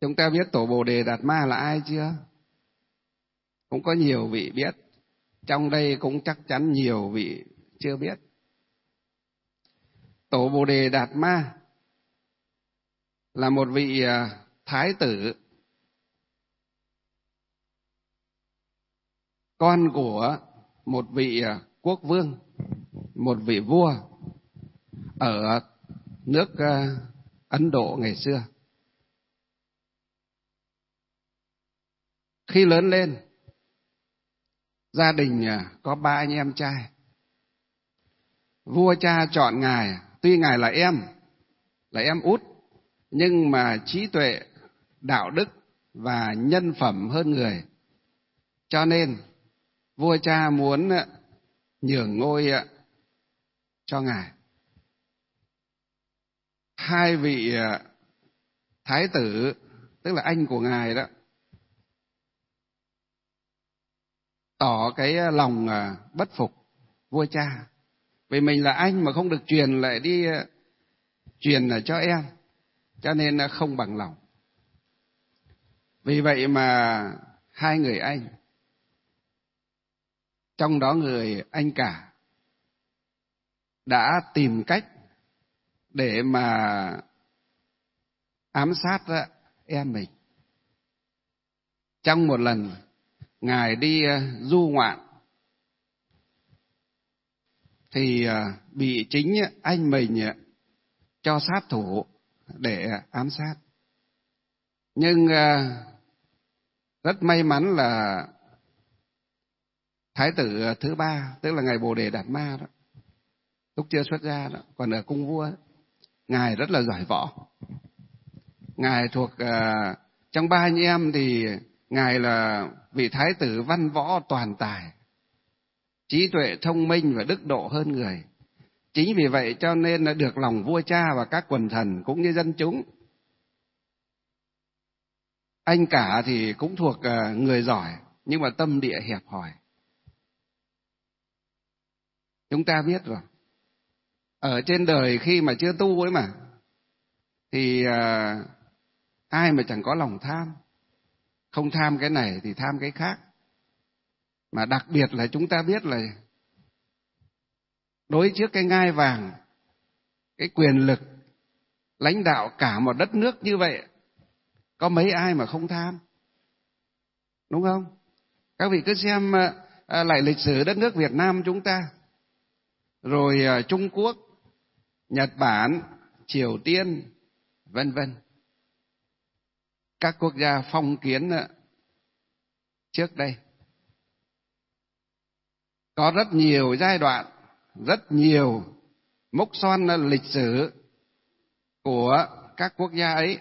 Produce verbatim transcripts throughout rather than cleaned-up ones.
Chúng ta biết Tổ Bồ Đề Đạt Ma là ai chưa? Cũng có nhiều vị biết. Trong đây cũng chắc chắn nhiều vị chưa biết. Tổ Bồ Đề Đạt Ma là một vị thái tử, con của một vị quốc vương, một vị vua ở nước Ấn Độ ngày xưa. Khi lớn lên, gia đình có ba anh em trai. Vua cha chọn ngài, tuy ngài là em, là em út, nhưng mà trí tuệ, đạo đức và nhân phẩm hơn người. Cho nên vua cha muốn nhường ngôi cho ngài. Hai vị thái tử, tức là anh của ngài đó, tỏ cái lòng bất phục vua cha. Vì mình là anh mà không được truyền lại đi truyền cho em, cho nên không bằng lòng. Vì vậy mà hai người anh, trong đó người anh cả, đã tìm cách để mà ám sát em mình. Trong một lần ngài đi du ngoạn thì bị chính anh mình cho sát thủ để ám sát. Nhưng rất may mắn là thái tử thứ ba, tức là ngài Bồ Đề Đạt Ma đó, lúc chưa xuất gia đó, còn ở cung vua đó, ngài rất là giỏi võ. Ngài thuộc uh, trong ba anh em thì ngài là vị thái tử văn võ toàn tài, trí tuệ thông minh và đức độ hơn người. Chính vì vậy cho nên là được lòng vua cha và các quần thần cũng như dân chúng. Anh cả thì cũng thuộc uh, người giỏi, nhưng mà tâm địa hẹp hòi. Chúng ta biết rồi, ở trên đời khi mà chưa tu ấy mà, thì uh, ai mà chẳng có lòng tham. Không tham cái này thì tham cái khác. Mà đặc biệt là chúng ta biết là đối trước cái ngai vàng, cái quyền lực lãnh đạo cả một đất nước như vậy, có mấy ai mà không tham, đúng không? Các vị cứ xem uh, lại lịch sử đất nước Việt Nam chúng ta, rồi uh, Trung Quốc, Nhật Bản, Triều Tiên, vân vân. Các quốc gia phong kiến uh, trước đây có rất nhiều giai đoạn, rất nhiều mốc son lịch sử của các quốc gia ấy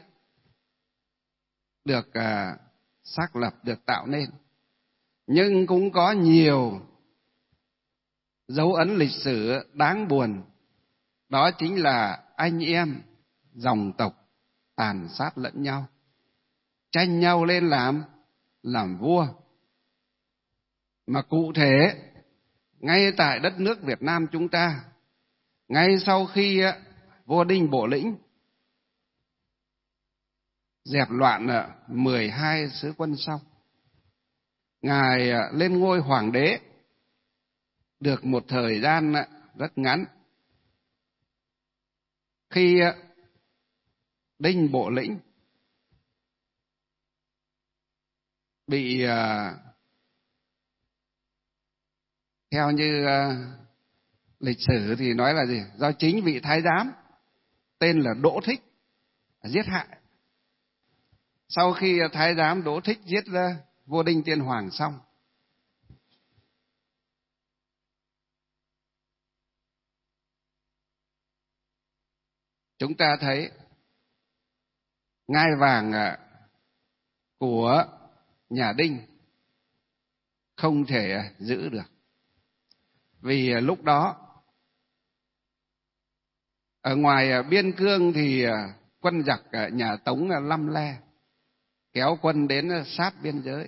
được uh, xác lập, được tạo nên. Nhưng cũng có nhiều dấu ấn lịch sử đáng buồn. Đó chính là anh em, dòng tộc tàn sát lẫn nhau, tranh nhau lên làm, làm vua. Mà cụ thể, ngay tại đất nước Việt Nam chúng ta, ngay sau khi vua Đinh Bộ Lĩnh dẹp loạn mười hai sứ quân xong, ngài lên ngôi hoàng đế được một thời gian rất ngắn. Khi Đinh Bộ Lĩnh bị uh, theo như uh, lịch sử thì nói là gì? Do chính vị thái giám tên là Đỗ Thích giết hại. Sau khi thái giám Đỗ Thích giết ra vua Đinh Tiên Hoàng xong, chúng ta thấy ngai vàng của nhà Đinh không thể giữ được. Vì lúc đó ở ngoài biên cương thì quân giặc nhà Tống lăm le kéo quân đến sát biên giới,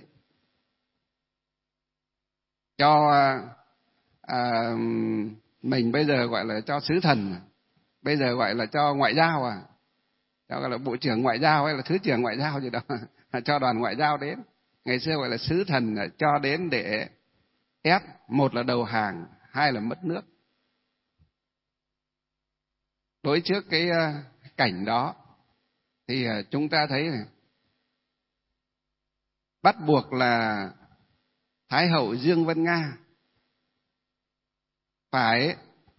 cho à, mình bây giờ gọi là cho sứ thần, bây giờ gọi là cho ngoại giao à, cho gọi là bộ trưởng ngoại giao hay là thứ trưởng ngoại giao gì đó, cho đoàn ngoại giao đến. Ngày xưa gọi là sứ thần cho đến để ép, một là đầu hàng, hai là mất nước. Đối trước cái cảnh đó thì chúng ta thấy này, bắt buộc là Thái hậu Dương Vân Nga phải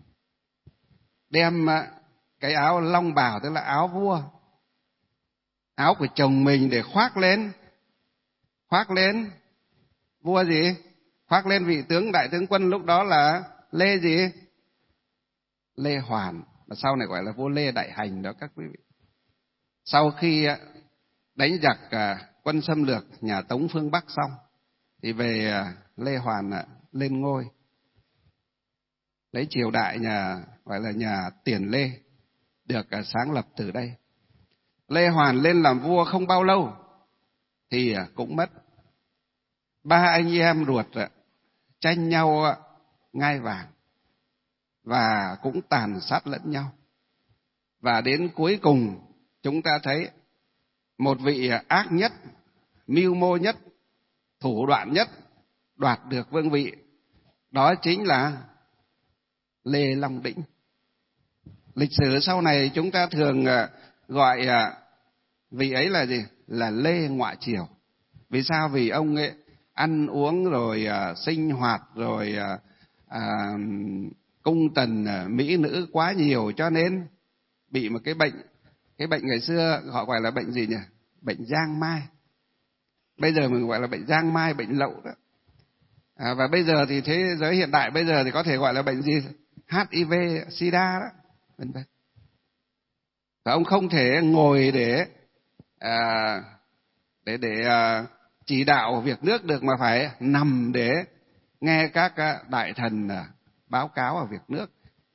đem cái áo long bào, tức là áo vua, áo của chồng mình để khoác lên, khoác lên vua gì? Khoác lên vị tướng đại tướng quân lúc đó là Lê gì? Lê Hoàn, mà sau này gọi là vua Lê Đại Hành đó các quý vị. Sau khi đánh giặc quân xâm lược nhà Tống phương Bắc xong thì về Lê Hoàn lên ngôi, lấy triều đại nhà gọi là nhà Tiền Lê được sáng lập từ đây. Lê Hoàn lên làm vua không bao lâu thì cũng mất. Ba anh em ruột tranh nhau ngai vàng và cũng tàn sát lẫn nhau. Và đến cuối cùng chúng ta thấy một vị ác nhất, mưu mô nhất, thủ đoạn nhất đoạt được vương vị, đó chính là Lê Long Đĩnh. Lịch sử sau này chúng ta thường gọi vị ấy là gì? Là Lê Ngoại Triều. Vì sao? Vì ông ấy ăn uống rồi à, sinh hoạt rồi à, à, cung tần à, mỹ nữ quá nhiều, cho nên bị một cái bệnh, cái bệnh ngày xưa họ gọi là bệnh gì nhỉ? Bệnh giang mai. Bây giờ mình gọi là bệnh giang mai, bệnh lậu đó. À, và bây giờ thì thế giới hiện đại bây giờ thì có thể gọi là bệnh gì? hát i vê, sida đó, vân vân. Và ông không thể ngồi để à, để để à, chỉ đạo việc nước được, mà phải nằm để nghe các đại thần báo cáo ở việc nước.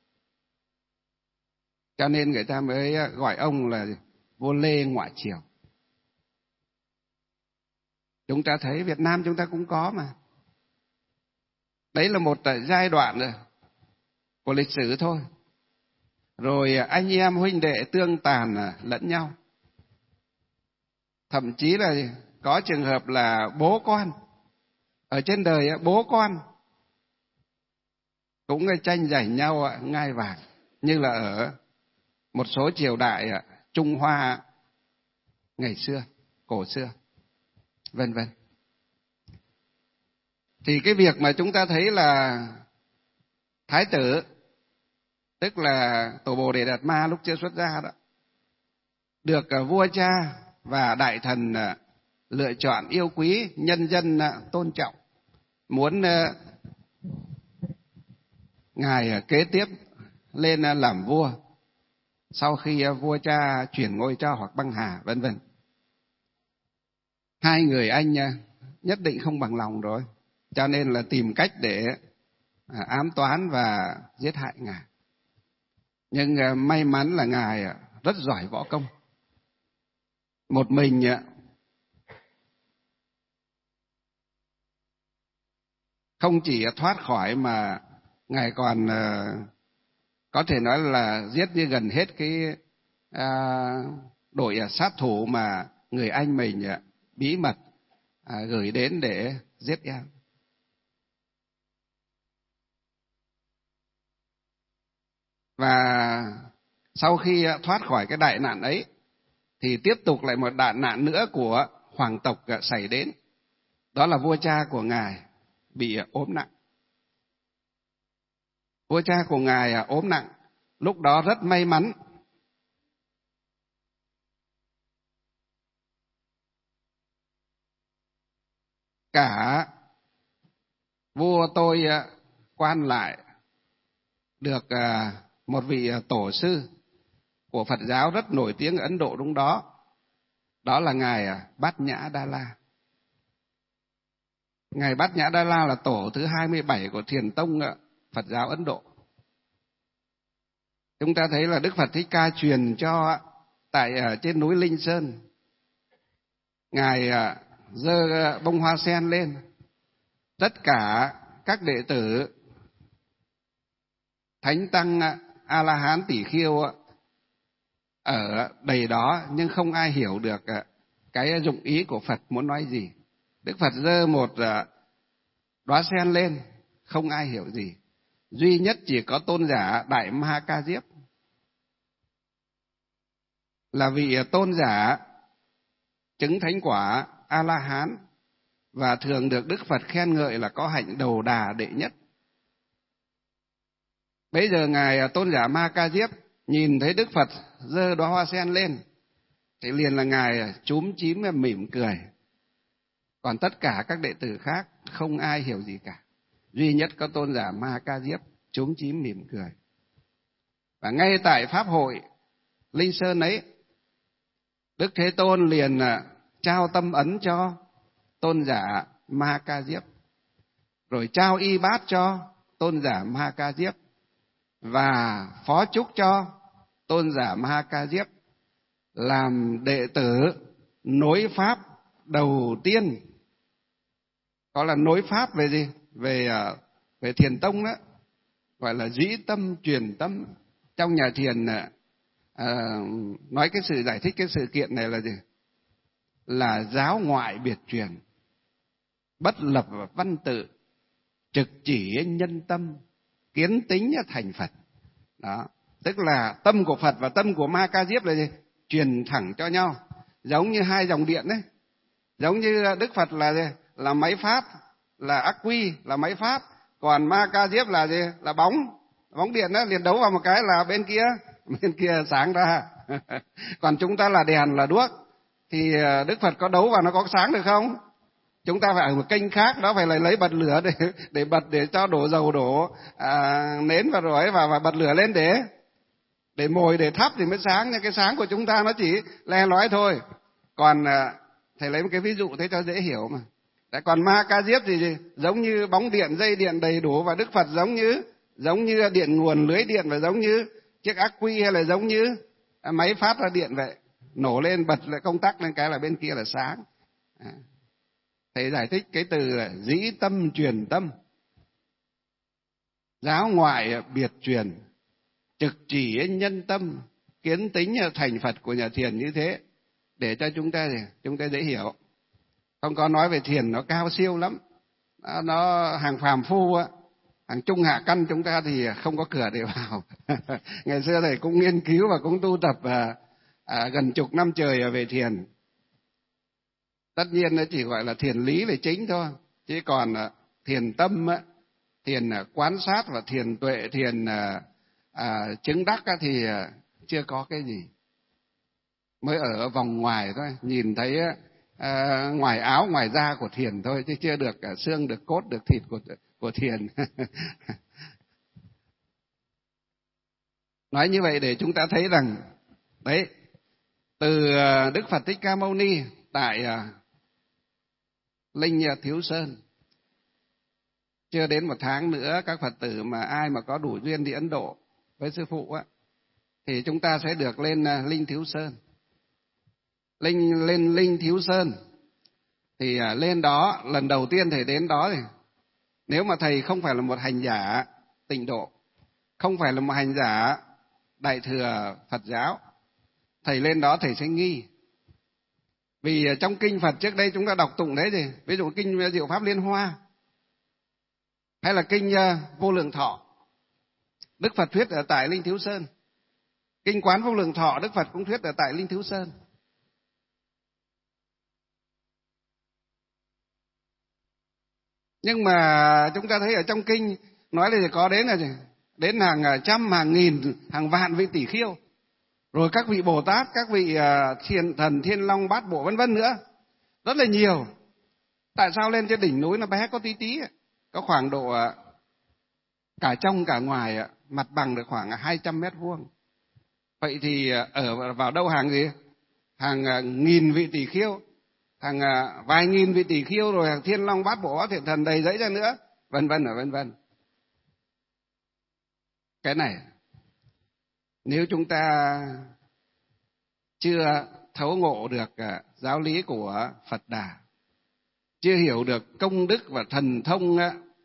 Cho nên người ta mới gọi ông là vua Lê Ngoại Triều. Chúng ta thấy Việt Nam chúng ta cũng có mà. Đấy là một giai đoạn của lịch sử thôi. Rồi anh em huynh đệ tương tàn lẫn nhau. Thậm chí là có trường hợp là bố con. Ở trên đời bố con cũng tranh giành nhau ngai vàng, như là ở một số triều đại Trung Hoa ngày xưa, cổ xưa, vân vân. Thì cái việc mà chúng ta thấy là Thái tử, tức là Tổ Bồ Đề Đạt Ma lúc chưa xuất gia đó, được vua cha và đại thần lựa chọn yêu quý, nhân dân tôn trọng, muốn ngài kế tiếp lên làm vua sau khi vua cha chuyển ngôi cho hoặc băng hà, vân vân. Hai người anh nhất định không bằng lòng rồi, cho nên là tìm cách để ám toán và giết hại ngài. Nhưng may mắn là ngài rất giỏi võ công, một mình không chỉ thoát khỏi mà ngài còn có thể nói là giết như gần hết cái đội sát thủ mà người anh mình bí mật gửi đến để giết em. Và sau khi thoát khỏi cái đại nạn ấy thì tiếp tục lại một đại nạn nữa của hoàng tộc xảy đến. Đó là vua cha của ngài bị ốm nặng. Vua cha của ngài ốm nặng, lúc đó rất may mắn. Cả vua tôi quan lại được một vị tổ sư của Phật giáo rất nổi tiếng Ấn Độ lúc đó. Đó là ngài Bát Nhã Đa La. Ngài Bát Nhã Đa La là tổ thứ hai mươi bảy của Thiền tông Phật giáo Ấn Độ. Chúng ta thấy là Đức Phật Thích Ca truyền cho tại trên núi Linh Sơn. Ngài giơ bông hoa sen lên, tất cả các đệ tử Thánh tăng A La Hán Tỷ Khiêu ở đầy đó, nhưng không ai hiểu được cái dụng ý của Phật muốn nói gì. Đức Phật giơ một đóa sen lên, không ai hiểu gì. Duy nhất chỉ có tôn giả Đại Ma Ca Diếp, là vị tôn giả chứng thánh quả A La Hán, và thường được Đức Phật khen ngợi là có hạnh đầu đà đệ nhất. Bây giờ ngài tôn giả Ma Ca Diếp nhìn thấy Đức Phật giơ đóa hoa sen lên thì liền là ngài chúm chím mỉm cười. Còn tất cả các đệ tử khác không ai hiểu gì cả. Duy nhất có tôn giả Ma Ca Diếp chúm chím mỉm cười. Và ngay tại pháp hội Linh Sơn ấy, Đức Thế Tôn liền trao tâm ấn cho tôn giả Ma Ca Diếp, rồi trao y bát cho tôn giả Ma Ca Diếp, và phó chúc cho tôn giả Ma Ca Diếp làm đệ tử nối pháp đầu tiên. Có là nối pháp về gì? Về về thiền tông đó, gọi là dĩ tâm truyền tâm. Trong nhà thiền à, nói cái sự giải thích cái sự kiện này là gì? Là giáo ngoại biệt truyền, bất lập văn tự, trực chỉ nhân tâm, kiến tính thành Phật. Đó, tức là tâm của Phật và tâm của Ma Ca Diếp là gì? Truyền thẳng cho nhau, giống như hai dòng điện đấy. Giống như Đức Phật là gì? Là máy phát, là ắc quy, là máy phát. Còn Ma Ca Diếp là gì? Là bóng, bóng điện đó, liền đấu vào một cái là bên kia, bên kia sáng ra. Còn chúng ta là đèn, là đuốc, thì Đức Phật có đấu vào nó có sáng được không? Chúng ta phải ở một kênh khác đó, phải lấy lấy bật lửa để để bật, để cho đổ dầu, đổ à, nến vào rồi và và bật lửa lên để để mồi, để thắp thì mới sáng. Nhưng cái sáng của chúng ta nó chỉ le lói thôi. Còn à, thầy lấy một cái ví dụ thế cho dễ hiểu mà. Đấy, còn Ma Ca Diếp thì gì? Giống như bóng điện, dây điện đầy đủ, và Đức Phật giống như giống như điện nguồn, lưới điện, và giống như chiếc ắc quy, hay là giống như à, máy phát ra điện vậy. Nổ lên, bật lại công tắc lên cái là bên kia là sáng. À. Thầy giải thích cái từ là dĩ tâm truyền tâm, giáo ngoại biệt truyền, trực chỉ nhân tâm, kiến tính thành Phật của nhà thiền như thế, để cho chúng ta chúng ta dễ hiểu. Không có nói về thiền nó cao siêu lắm, nó, nó hàng phàm phu á, hàng trung hạ căn chúng ta thì không có cửa để vào. Ngày xưa thầy cũng nghiên cứu và cũng tu tập à, à, gần chục năm trời về thiền. Tất nhiên nó chỉ gọi là thiền lý là chính thôi, chứ còn thiền tâm, thiền quán sát và thiền tuệ, thiền à, chứng đắc thì chưa có cái gì. Mới ở vòng ngoài thôi, nhìn thấy à, ngoài áo ngoài da của thiền thôi, chứ chưa được xương, được cốt, được thịt của của thiền. Nói như vậy để chúng ta thấy rằng đấy, từ Đức Phật Thích Ca Mâu Ni tại Linh Thiếu Sơn, chưa đến một tháng nữa các Phật tử mà ai mà có đủ duyên đi Ấn Độ với sư phụ á, thì chúng ta sẽ được lên Linh Thiếu Sơn. Linh lên Linh Thiếu Sơn thì lên đó lần đầu tiên thầy đến đó thì nếu mà thầy không phải là một hành giả tịnh độ, không phải là một hành giả đại thừa Phật giáo, thầy lên đó thầy sẽ nghi. Vì trong kinh Phật trước đây chúng ta đọc tụng đấy gì, ví dụ kinh Diệu Pháp Liên Hoa hay là kinh Vô Lượng Thọ, Đức Phật thuyết ở tại Linh Thiếu Sơn. Kinh Quán Vô Lượng Thọ Đức Phật cũng thuyết ở tại Linh Thiếu Sơn. Nhưng mà chúng ta thấy ở trong kinh nói là có đến là gì? Đến hàng trăm, hàng nghìn, hàng vạn vị tỷ khiêu, rồi các vị Bồ Tát, các vị thiên thần, thiên long, bát bộ vân vân nữa, rất là nhiều. Tại sao lên trên đỉnh núi nó bé có tí tí, có khoảng độ cả trong cả ngoài mặt bằng được khoảng hai trăm mét vuông. Vậy thì ở vào đâu hàng gì? Hàng nghìn vị tỷ khiêu, hàng vài nghìn vị tỷ khiêu, rồi hàng thiên long, bát bộ, thiện thần đầy dẫy ra nữa, vân vân ở vân vân. Cái này nếu chúng ta chưa thấu ngộ được giáo lý của Phật Đà, chưa hiểu được công đức và thần thông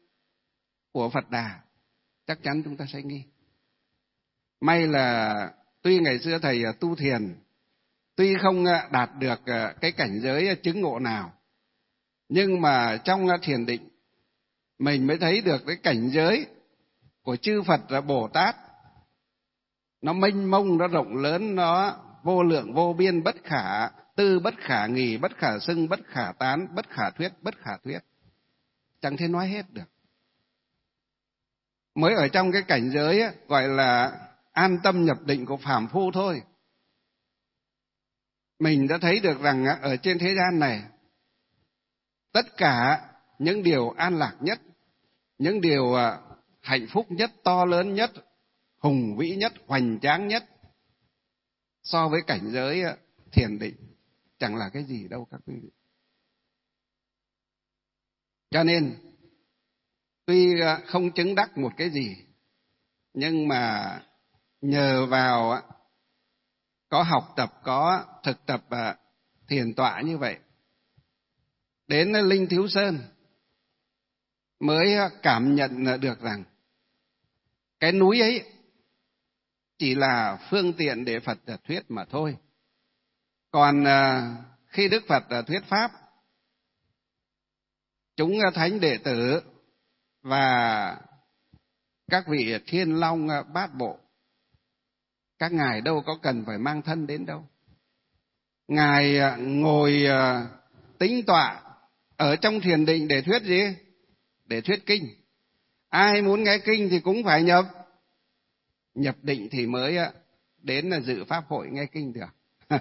của Phật Đà, chắc chắn chúng ta sẽ nghi. May là tuy ngày xưa thầy tu thiền, tuy không đạt được cái cảnh giới chứng ngộ nào, nhưng mà trong thiền định mình mới thấy được cái cảnh giới của chư Phật và Bồ Tát. Nó mênh mông, nó rộng lớn, nó vô lượng vô biên, bất khả tư, bất khả nghì, bất khả xưng, bất khả tán, bất khả thuyết, bất khả thuyết. Chẳng thể nói hết được. Mới ở trong cái cảnh giới ấy, gọi là an tâm nhập định của phàm phu thôi, mình đã thấy được rằng ở trên thế gian này, tất cả những điều an lạc nhất, những điều hạnh phúc nhất, to lớn nhất, hùng vĩ nhất, hoành tráng nhất, so với cảnh giới thiền định chẳng là cái gì đâu các quý vị. Cho nên tuy không chứng đắc một cái gì, nhưng mà nhờ vào có học tập, có thực tập thiền tọa như vậy, đến Linh Thiếu Sơn mới cảm nhận được rằng cái núi ấy chỉ là phương tiện để Phật thuyết mà thôi. Còn khi Đức Phật thuyết pháp, chúng thánh đệ tử và các vị thiên long bát bộ, các ngài đâu có cần phải mang thân đến đâu. Ngài ngồi tĩnh tọa ở trong thiền định để thuyết gì? Để thuyết kinh. Ai muốn nghe kinh thì cũng phải nhập nhập định thì mới đến là dự pháp hội nghe kinh được.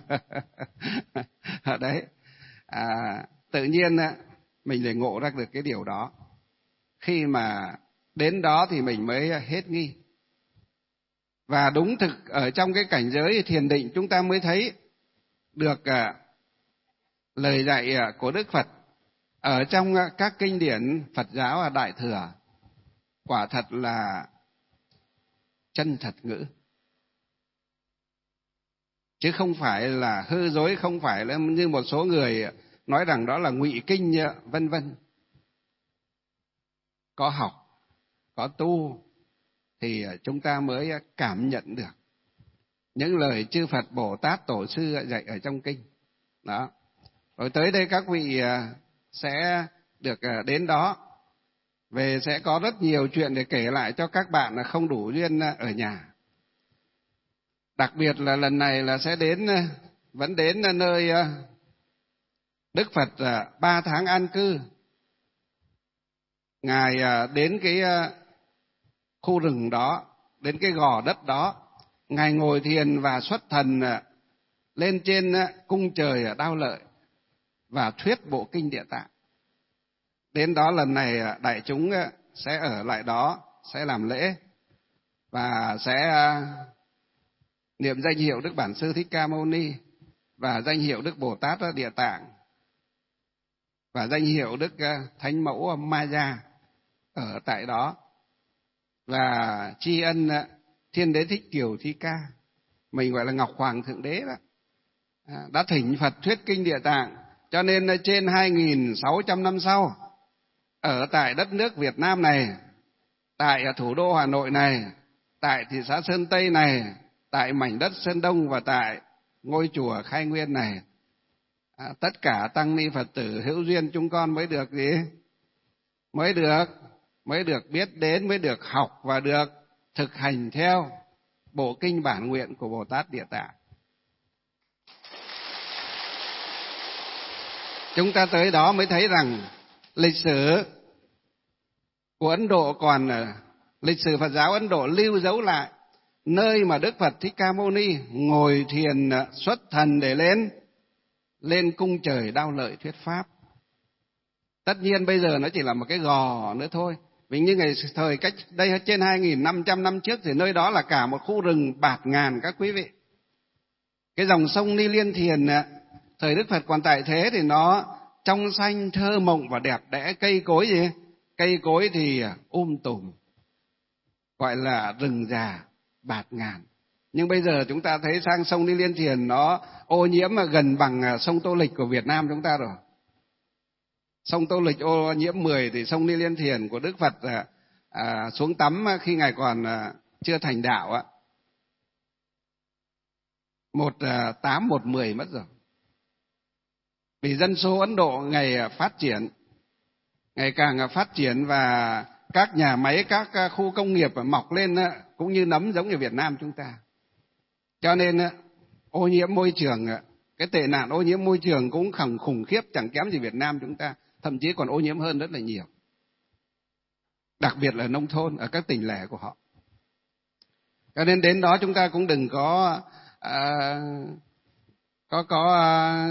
Đấy, à, tự nhiên mình lại ngộ ra được cái điều đó. Khi mà đến đó thì mình mới hết nghi. Và đúng thực ở trong cái cảnh giới thiền định, chúng ta mới thấy được à, lời dạy của Đức Phật ở trong các kinh điển Phật giáo Đại Thừa. Quả thật là chân thật ngữ, chứ không phải là hư dối, không phải là như một số người nói rằng đó là ngụy kinh vân vân. Có học, có tu thì chúng ta mới cảm nhận được những lời chư Phật Bồ Tát Tổ sư dạy ở trong kinh. Đó. Rồi tới đây các vị sẽ được đến đó, về sẽ có rất nhiều chuyện để kể lại cho các bạn là không đủ duyên ở nhà. Đặc biệt là lần này là sẽ đến, vẫn đến nơi Đức Phật ba tháng an cư. Ngài đến cái khu rừng đó, đến cái gò đất đó, Ngài ngồi thiền và xuất thần lên trên cung trời Đao Lợi và thuyết bộ kinh Địa Tạng. Đến đó lần này đại chúng sẽ ở lại đó, sẽ làm lễ và sẽ niệm danh hiệu Đức Bản Sư Thích Ca Mâu Ni và danh hiệu Đức Bồ Tát Địa Tạng và danh hiệu Đức Thánh Mẫu Ma Gia ở tại đó, và tri ân Thiên Đế Thích Kiều Thi Ca, mình gọi là Ngọc Hoàng Thượng Đế đó, đã thỉnh Phật thuyết kinh Địa Tạng. Cho nên trên hai nghìn sáu trăm năm sau, ở tại đất nước Việt Nam này, tại thủ đô Hà Nội này, tại thị xã Sơn Tây này, tại mảnh đất Sơn Đông và tại ngôi chùa Khai Nguyên này, à, tất cả tăng ni Phật tử hữu duyên chúng con mới được gì? Mới được, mới được biết đến, mới được học và được thực hành theo bộ kinh bản nguyện của Bồ Tát Địa Tạng. Chúng ta tới đó mới thấy rằng lịch sử của Ấn Độ còn, lịch sử Phật giáo Ấn Độ lưu dấu lại nơi mà Đức Phật Thích Ca Mâu Ni ngồi thiền xuất thần để lên lên cung trời Đao Lợi thuyết pháp. Tất nhiên bây giờ nó chỉ là một cái gò nữa thôi. Vì như ngày thời cách đây trên hai nghìn năm trăm năm trước thì nơi đó là cả một khu rừng bạt ngàn các quý vị. Cái dòng sông Ni Liên Thiền thời Đức Phật còn tại thế thì nó trong xanh thơ mộng và đẹp đẽ, cây cối gì? Cây cối thì um tùm, gọi là rừng già bạt ngàn. Nhưng bây giờ chúng ta thấy sang sông Ni Liên Thiền nó ô nhiễm gần bằng sông Tô Lịch của Việt Nam chúng ta rồi. Sông Tô Lịch ô nhiễm mười thì sông Ni Liên Thiền của Đức Phật à, xuống tắm khi Ngài còn à, chưa thành đạo á, một tám một mười mất rồi. Vì dân số Ấn Độ ngày phát triển, ngày càng phát triển, và các nhà máy, các khu công nghiệp mọc lên cũng như nấm giống như Việt Nam chúng ta. Cho nên ô nhiễm môi trường, cái tệ nạn ô nhiễm môi trường cũng khủng khủng khiếp, chẳng kém gì Việt Nam chúng ta, thậm chí còn ô nhiễm hơn rất là nhiều. Đặc biệt là nông thôn, ở các tỉnh lẻ của họ. Cho nên đến đó chúng ta cũng đừng có à, có có à,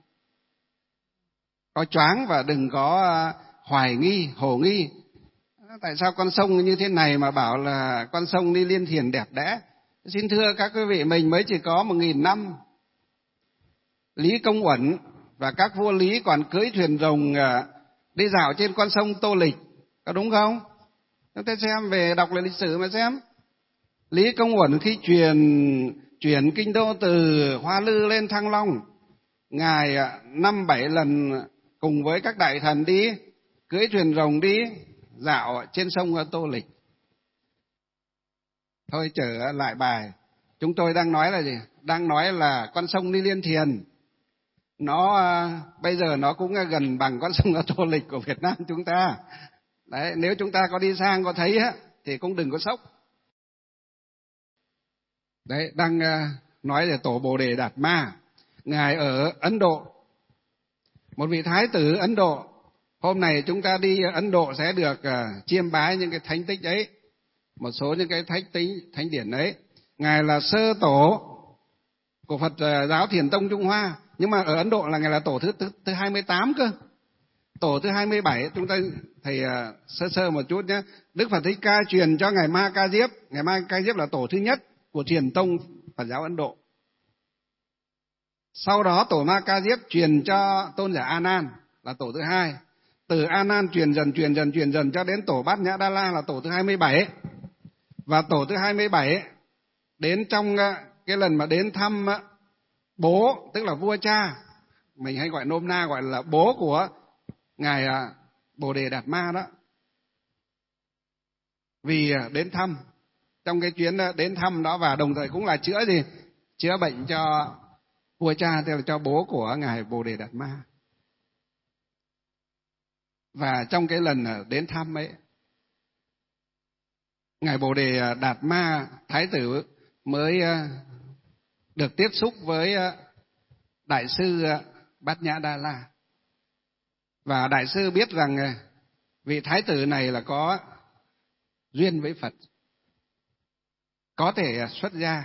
có choáng và đừng có à, hoài nghi, hồ nghi. Tại sao con sông như thế này mà bảo là con sông đi Liên Thiền đẹp đẽ? Xin thưa các quý vị, mình mới chỉ có một nghìn năm. Lý Công Uẩn và các vua Lý còn cưỡi thuyền rồng đi dạo trên con sông Tô Lịch, có đúng không? Chúng ta xem, về đọc lại lịch sử mà xem. Lý Công Uẩn khi truyền chuyển kinh đô từ Hoa Lư lên Thăng Long, ngài năm bảy lần cùng với các đại thần đi cưỡi thuyền rồng đi dạo trên sông Tô Lịch. Thôi trở lại bài, chúng tôi đang nói là gì? Đang nói là con sông Ni Liên Thiền, nó bây giờ nó cũng gần bằng con sông Tô Lịch của Việt Nam chúng ta. Đấy, nếu chúng ta có đi sang có thấy á, thì cũng đừng có sốc. Đấy, đang nói về tổ Bồ Đề Đạt Ma, ngài ở Ấn Độ, một vị thái tử Ấn Độ. Hôm nay chúng ta đi Ấn Độ sẽ được uh, chiêm bái những cái thánh tích ấy, một số những cái thánh tích, thánh điển ấy. Ngài là sơ tổ của Phật uh, giáo Thiền Tông Trung Hoa, nhưng mà ở Ấn Độ là ngài là tổ thứ thứ, thứ hai mươi tám cơ. Tổ thứ hai mươi bảy chúng ta thầy uh, sơ sơ một chút nhé. Đức Phật Thích Ca truyền cho ngài Ma Ca Diếp, ngài Ma Ca Diếp là tổ thứ nhất của Thiền Tông Phật giáo Ấn Độ. Sau đó tổ Ma Ca Diếp truyền cho tôn giả A Nan là tổ thứ hai. Từ A Nan truyền dần truyền dần truyền dần cho đến tổ Bát Nhã Đa La là tổ thứ hai mươi bảy. Và tổ thứ hai mươi bảy đến trong cái lần mà đến thăm bố, tức là vua cha, mình hay gọi nôm na gọi là bố của ngài Bồ Đề Đạt Ma đó. Vì đến thăm, trong cái chuyến đến thăm đó, và đồng thời cũng là chữa gì? Chữa bệnh cho vua cha, tức là cho bố của ngài Bồ Đề Đạt Ma. Và trong cái lần đến thăm ấy, ngài Bồ Đề Đạt Ma thái tử mới được tiếp xúc với đại sư Bát Nhã Đa La. Và đại sư biết rằng vị thái tử này là có duyên với Phật, có thể xuất gia.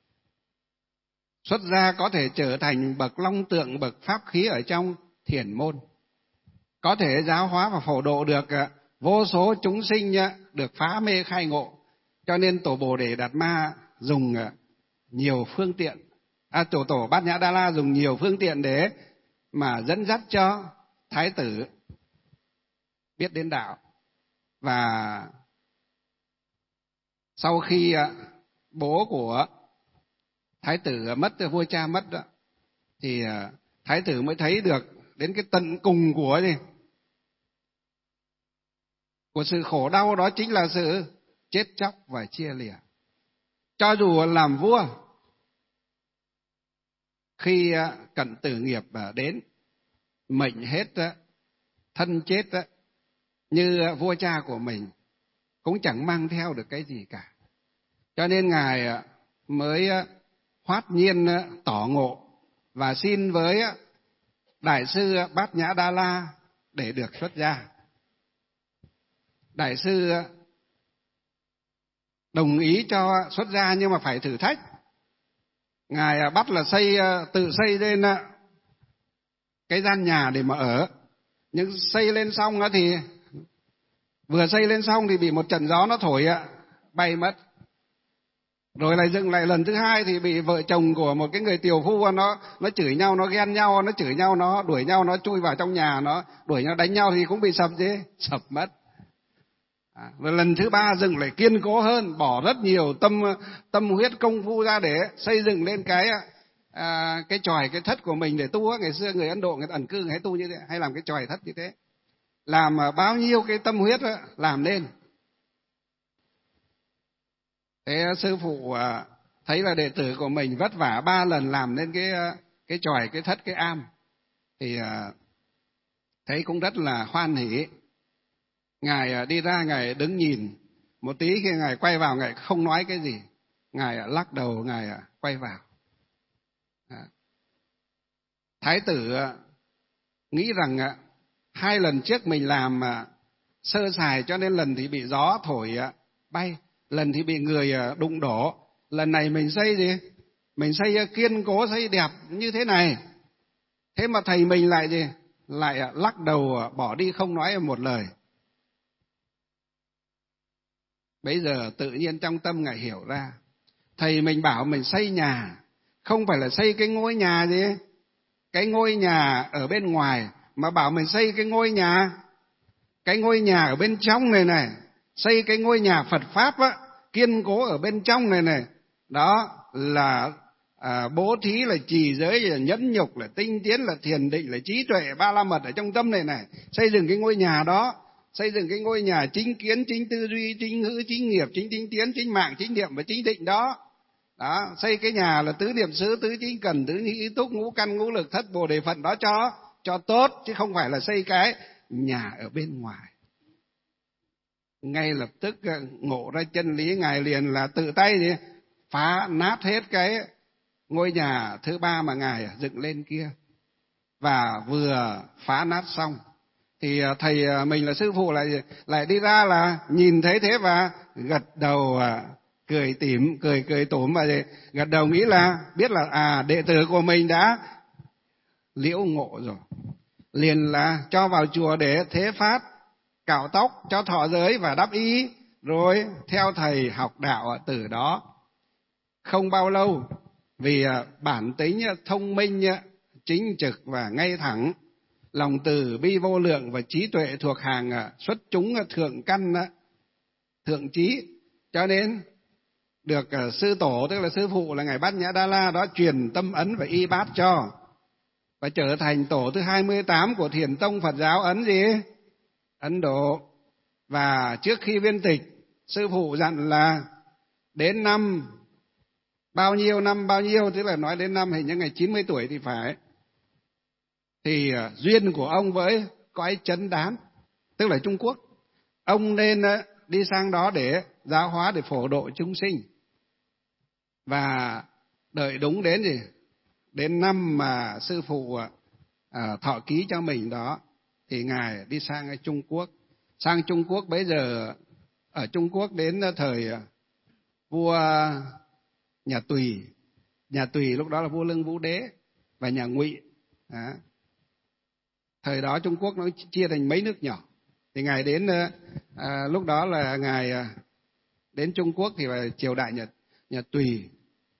Xuất gia có thể trở thành bậc long tượng, bậc pháp khí ở trong thiền môn, có thể giáo hóa và phổ độ được vô số chúng sinh được phá mê khai ngộ. Cho nên tổ Bồ Đề Đạt Ma dùng nhiều phương tiện, à, tổ tổ Bát Nhã Đa La dùng nhiều phương tiện để mà dẫn dắt cho thái tử biết đến đạo. Và sau khi bố của thái tử mất, vua cha mất đó, thì thái tử mới thấy được đến cái tận cùng của gì? Của sự khổ đau, đó chính là sự chết chóc và chia lìa. Cho dù làm vua, khi cận tử nghiệp đến, mệnh hết, thân chết như vua cha của mình, cũng chẳng mang theo được cái gì cả. Cho nên ngài mới hoát nhiên tỏ ngộ và xin với đại sư Bát Nhã Đa La để được xuất gia. Đại sư đồng ý cho xuất gia, nhưng mà phải thử thách. Ngài bắt là xây, tự xây lên cái gian nhà để mà ở. Nhưng xây lên xong thì vừa xây lên xong thì bị một trận gió nó thổi bay mất. Rồi lại dựng lại lần thứ hai thì bị vợ chồng của một cái người tiều phu nó nó chửi nhau, nó ghen nhau, nó chửi nhau, nó đuổi nhau, nó chui vào trong nhà, nó đuổi nhau đánh nhau thì cũng bị sập chứ, sập mất. À, và lần thứ ba dựng lại kiên cố hơn, bỏ rất nhiều tâm tâm huyết công phu ra để xây dựng lên cái à, cái chòi, cái thất của mình để tu á. Ngày xưa người Ấn Độ người ta ẩn cư hay tu như thế, hay làm cái chòi thất như thế, làm bao nhiêu cái tâm huyết đó, làm nên. Thế sư phụ thấy là đệ tử của mình vất vả ba lần làm nên cái cái chòi, cái thất, cái am, thì thấy cũng rất là hoan hỉ. Ngài đi ra, Ngài đứng nhìn một tí, khi Ngài quay vào, Ngài không nói cái gì. Ngài lắc đầu, Ngài quay vào. Thái tử nghĩ rằng hai lần trước mình làm sơ sài, cho nên lần thì bị gió thổi bay, lần thì bị người đụng đổ. Lần này mình xây gì? Mình xây kiên cố, xây đẹp như thế này. Thế mà thầy mình lại gì? Lại lắc đầu bỏ đi, không nói một lời. Bây giờ tự nhiên trong tâm Ngài hiểu ra, thầy mình bảo mình xây nhà, không phải là xây cái ngôi nhà gì, cái ngôi nhà ở bên ngoài, mà bảo mình xây cái ngôi nhà, cái ngôi nhà ở bên trong này này, xây cái ngôi nhà Phật Pháp á, kiên cố ở bên trong này này. Đó là à, bố thí, là trì giới, là nhẫn nhục, là tinh tiến, là thiền định, là trí tuệ, ba la mật ở trong tâm này này. Xây dựng cái ngôi nhà đó, xây dựng cái ngôi nhà chính kiến, chính tư duy, chính ngữ, chính nghiệp, chính tinh tiến, chính mạng, chính niệm và chính định đó. Đó, xây cái nhà là tứ niệm xứ, tứ chính cần, tứ nhĩ ý túc, ngũ căn, ngũ lực, thất bồ đề phận đó cho cho tốt, chứ không phải là xây cái nhà ở bên ngoài. Ngay lập tức ngộ ra chân lý, Ngài liền là tự tay gì phá nát hết cái ngôi nhà thứ ba mà Ngài dựng lên kia. Và vừa phá nát xong thì thầy mình là sư phụ lại lại đi ra, là nhìn thấy thế và gật đầu cười tủm, cười cười tủm và gật đầu, nghĩ là biết là à đệ tử của mình đã liễu ngộ rồi. Liền là cho vào chùa để thế phát, cạo tóc, cho thọ giới và đắp y, rồi theo thầy học đạo từ đó. Không bao lâu, vì bản tính thông minh, chính trực và ngay thẳng, lòng từ bi vô lượng và trí tuệ thuộc hàng xuất chúng thượng căn, thượng trí, cho nên được sư tổ, tức là sư phụ là Ngài Bát Nhã Đa La đó, truyền tâm ấn và y bát cho, và trở thành tổ thứ hai mươi tám của Thiền tông Phật giáo Ấn gì? Ấn Độ. Và trước khi viên tịch, sư phụ dặn là đến năm bao nhiêu, năm bao nhiêu, tức là nói đến năm hình như ngày chín mươi tuổi thì phải, thì duyên của ông với cõi Chấn Đán, tức là Trung Quốc, ông nên đi sang đó để giáo hóa, để phổ độ chúng sinh. Và đợi đúng đến gì? Đến năm mà sư phụ à, thọ ký cho mình đó, thì Ngài đi sang Trung Quốc. Sang Trung Quốc bây giờ, ở Trung Quốc đến thời vua nhà Tùy, nhà Tùy lúc đó là vua Lương Vũ Đế và nhà Ngụy. Đó. Thời đó Trung Quốc nó chia thành mấy nước nhỏ. Thì Ngài đến à, lúc đó là Ngài đến Trung Quốc thì là triều đại nhà, nhà Tùy.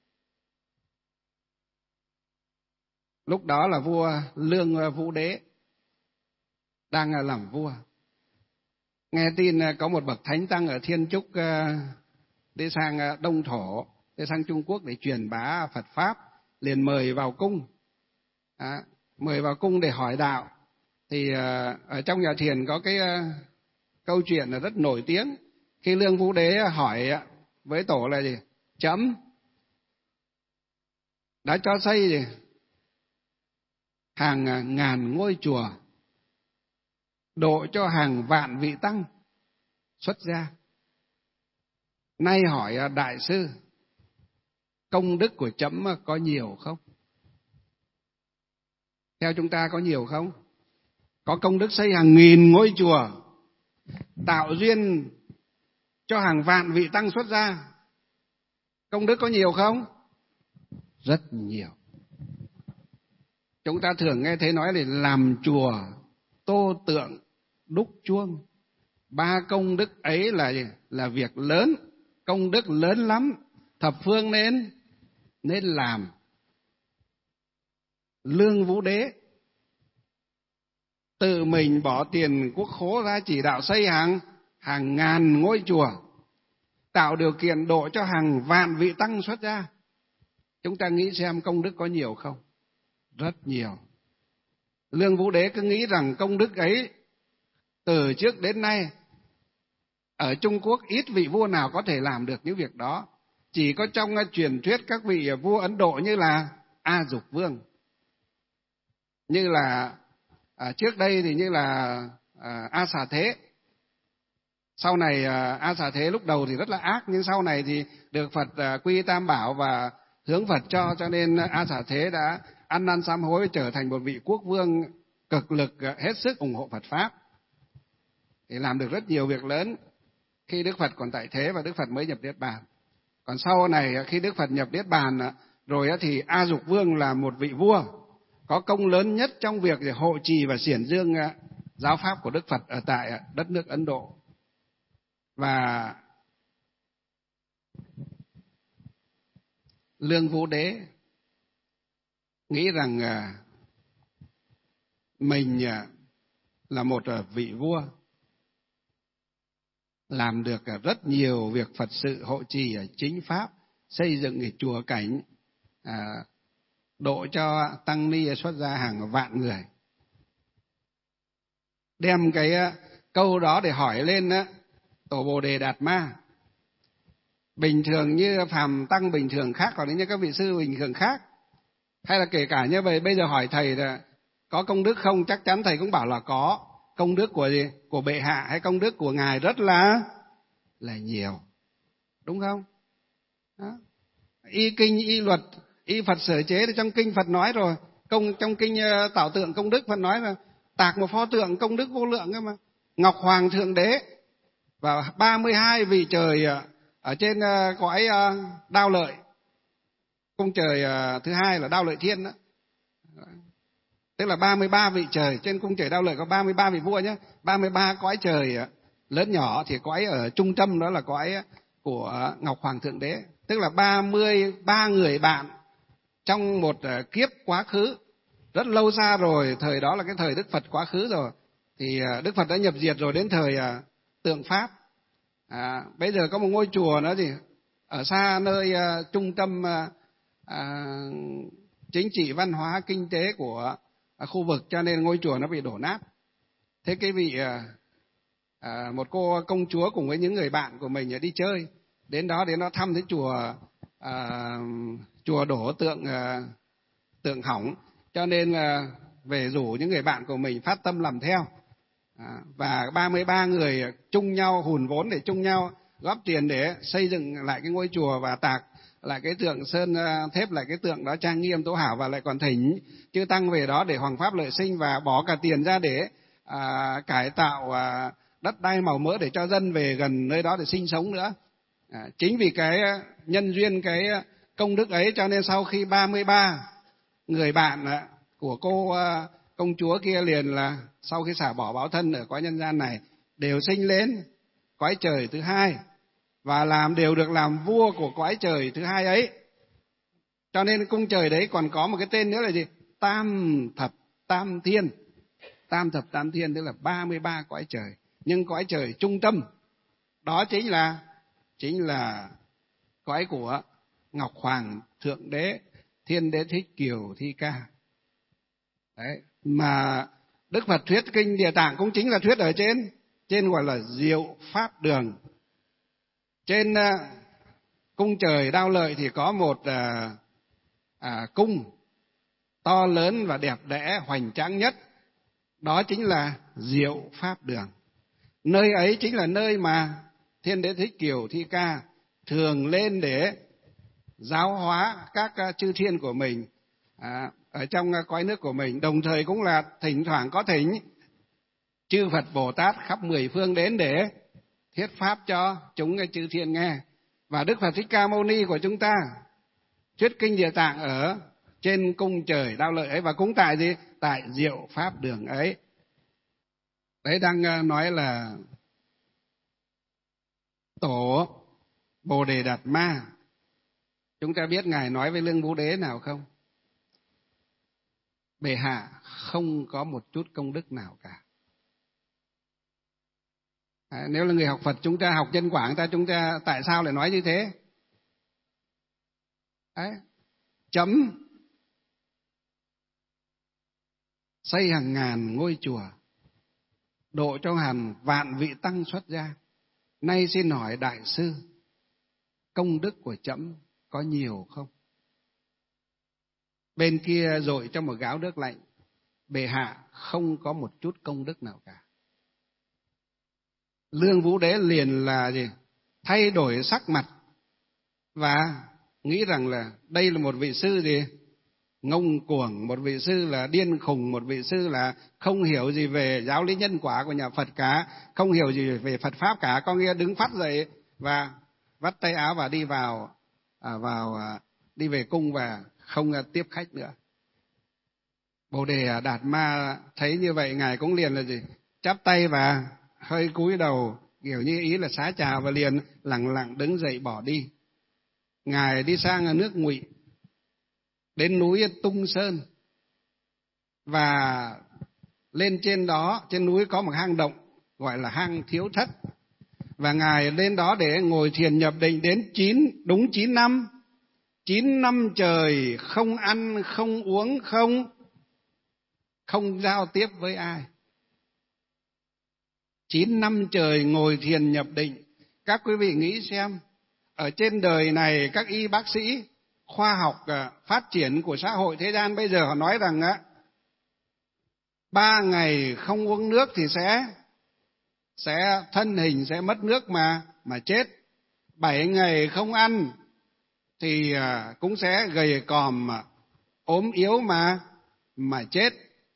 Lúc đó là vua Lương Vũ Đế đang làm vua. Nghe tin có một bậc thánh tăng ở Thiên Trúc đi sang Đông Thổ, đi sang Trung Quốc để truyền bá Phật Pháp, liền mời vào cung. À, mời vào cung để hỏi đạo. Thì ở trong nhà thiền có cái câu chuyện là rất nổi tiếng. Khi Lương Vũ Đế hỏi với tổ là gì? Chấm đã cho xây gì? Hàng ngàn ngôi chùa, độ cho hàng vạn vị tăng xuất gia. Nay hỏi đại sư, công đức của chấm có nhiều không? Theo chúng ta có nhiều không? Có công đức xây hàng nghìn ngôi chùa, tạo duyên cho hàng vạn vị tăng xuất gia. Công đức có nhiều không? Rất nhiều. Chúng ta thường nghe thấy nói là làm chùa, tô tượng, đúc chuông. Ba công đức ấy là là việc lớn, công đức lớn lắm, thập phương nên nên làm. Lương Vũ Đế tự mình bỏ tiền quốc khố ra chỉ đạo xây hàng hàng ngàn ngôi chùa, tạo điều kiện độ cho hàng vạn vị tăng xuất gia. Chúng ta nghĩ xem công đức có nhiều không? Rất nhiều. Lương Vũ Đế cứ nghĩ rằng công đức ấy từ trước đến nay ở Trung Quốc ít vị vua nào có thể làm được những việc đó. chỉ có trong truyền thuyết các vị vua Ấn Độ như là A Dục Vương, như là à, trước đây thì như là à, A Xà Thế. Sau này à, A Xà Thế lúc đầu thì rất là ác, nhưng sau này thì được Phật à, quy tam bảo và hướng Phật cho, cho nên A Xà Thế đã ăn năn sám hối, trở thành một vị quốc vương cực lực à, hết sức ủng hộ Phật pháp, thì làm được rất nhiều việc lớn khi Đức Phật còn tại thế và Đức Phật mới nhập Niết Bàn. Còn sau này khi Đức Phật nhập Niết Bàn rồi thì A Dục Vương là một vị vua có công lớn nhất trong việc để hộ trì và xiển dương giáo pháp của Đức Phật ở tại đất nước Ấn Độ. Và Lương Vũ Đế nghĩ rằng mình là một vị vua, làm được rất nhiều việc Phật sự hộ trì ở chính pháp, xây dựng cái chùa cảnh, à, độ cho tăng ni xuất gia hàng vạn người. Đem cái câu đó để hỏi lên đó, Tổ Bồ Đề Đạt Ma. Bình thường như phàm tăng bình thường khác, còn như các vị sư bình thường khác, hay là kể cả như vậy, bây giờ hỏi thầy là có công đức không, chắc chắn thầy cũng bảo là có. Công đức của gì? Của bệ hạ hay công đức của ngài rất là là nhiều, đúng không? Đó. Y kinh, y luật, y Phật sở chế thì trong kinh Phật nói rồi. Công trong kinh uh, Tạo Tượng Công Đức Phật nói là tạc một pho tượng công đức vô lượng cơ mà. Ngọc Hoàng Thượng Đế và ba mươi hai vị trời uh, ở trên uh, cõi uh, Đao Lợi, cung trời uh, thứ hai là Đao Lợi Thiên đó. Tức là ba mươi ba vị trời, trên cung trời Đao Lợi có ba mươi ba vị vua nhé, ba mươi ba cõi trời uh, lớn nhỏ, thì cõi ở trung tâm đó là cõi của Ngọc Hoàng Thượng Đế, tức là ba mươi ba người bạn trong một kiếp quá khứ rất lâu xa rồi. Thời đó là cái thời Đức Phật quá khứ rồi, thì Đức Phật đã nhập diệt rồi, đến thời Tượng Pháp. À, bây giờ có một ngôi chùa nữa gì ở xa nơi uh, trung tâm uh, uh, chính trị, văn hóa, kinh tế của uh, khu vực, cho nên ngôi chùa nó bị đổ nát. Thế cái vị uh, À, một cô công chúa cùng với những người bạn của mình đi chơi, đến đó đến nó thăm thấy chùa à, chùa đổ tượng à, tượng hỏng, cho nên là về rủ những người bạn của mình phát tâm làm theo. À, và ba mươi ba người chung nhau hùn vốn để chung nhau góp tiền để xây dựng lại cái ngôi chùa và tạc lại cái tượng sơn thép lại cái tượng đó trang nghiêm tố hảo, và lại còn thỉnh chư tăng về đó để hoằng pháp lợi sinh, và bỏ cả tiền ra để à, cải tạo à, đất đai màu mỡ để cho dân về gần nơi đó để sinh sống nữa. À, chính vì cái nhân duyên cái công đức ấy, cho nên sau khi ba mươi ba người bạn của cô công chúa kia liền là sau khi xả bỏ báo thân ở cõi nhân gian này đều sinh lên cõi trời thứ hai, và làm đều được làm vua của cõi trời thứ hai ấy. Cho nên cung trời đấy còn có một cái tên nữa là gì? Tam thập tam thiên. Tam thập tam thiên tức là ba mươi ba cõi trời, nhưng cõi trời trung tâm đó chính là chính là cõi của Ngọc Hoàng Thượng Đế, Thiên Đế Thích Kiều Thi Ca. Đấy, mà Đức Phật thuyết kinh Địa Tạng cũng chính là thuyết ở trên trên gọi là Diệu Pháp Đường. Trên uh, cung trời Đao Lợi thì có một uh, uh, cung to lớn và đẹp đẽ hoành tráng nhất, đó chính là Diệu Pháp Đường. Nơi ấy chính là nơi mà Thiên Đế Thích Kiều Thi Ca thường lên để giáo hóa các chư thiên của mình à, ở trong cõi nước của mình, đồng thời cũng là thỉnh thoảng có thỉnh chư Phật Bồ Tát khắp mười phương đến để thuyết pháp cho chúng chư thiên nghe. Và Đức Phật Thích Ca Mâu Ni của chúng ta thuyết kinh Địa Tạng ở trên cung trời Đao Lợi ấy, và cũng tại gì? Tại Diệu Pháp Đường ấy. Đấy, đang nói là Tổ Bồ Đề Đạt Ma. Chúng ta biết ngài nói với Lương Vũ Đế nào không? Bệ hạ không có một chút công đức nào cả. À, nếu là người học Phật, chúng ta học nhân quả, chúng ta chúng ta tại sao lại nói như thế? Đấy, chấm xây hàng ngàn ngôi chùa, độ cho hàng vạn vị tăng xuất gia. Nay xin hỏi đại sư, công đức của trẫm có nhiều không? Bên kia dội cho một gáo nước lạnh, bệ hạ không có một chút công đức nào cả. Lương Vũ Đế liền là gì? Thay đổi sắc mặt và nghĩ rằng là đây là một vị sư gì? Ngông cuồng, một vị sư là điên khùng, một vị sư là không hiểu gì về giáo lý nhân quả của nhà Phật cả, không hiểu gì về Phật pháp cả. Có nghĩa đứng phắt dậy và vắt tay áo và đi vào à, vào à, đi về cung và không à, tiếp khách nữa. Bồ Đề Đạt Ma thấy như vậy, ngài cũng liền là gì? Chắp tay và hơi cúi đầu, kiểu như ý là xá chào, và liền lặng lặng đứng dậy bỏ đi. Ngài đi sang nước Ngụy, đến núi Tung Sơn, và lên trên đó, trên núi có một hang động gọi là hang Thiếu Thất, và ngài lên đó để ngồi thiền nhập định đến chín đúng chín năm, chín năm trời không ăn không uống, không không giao tiếp với ai. Chín năm trời ngồi thiền nhập định. Các quý vị nghĩ xem, ở trên đời này các y bác sĩ khoa học phát triển của xã hội thế gian bây giờ họ nói rằng á, ba ngày không uống nước thì sẽ sẽ thân hình sẽ mất nước mà mà chết. Bảy ngày không ăn thì cũng sẽ gầy còm, ốm yếu mà mà chết.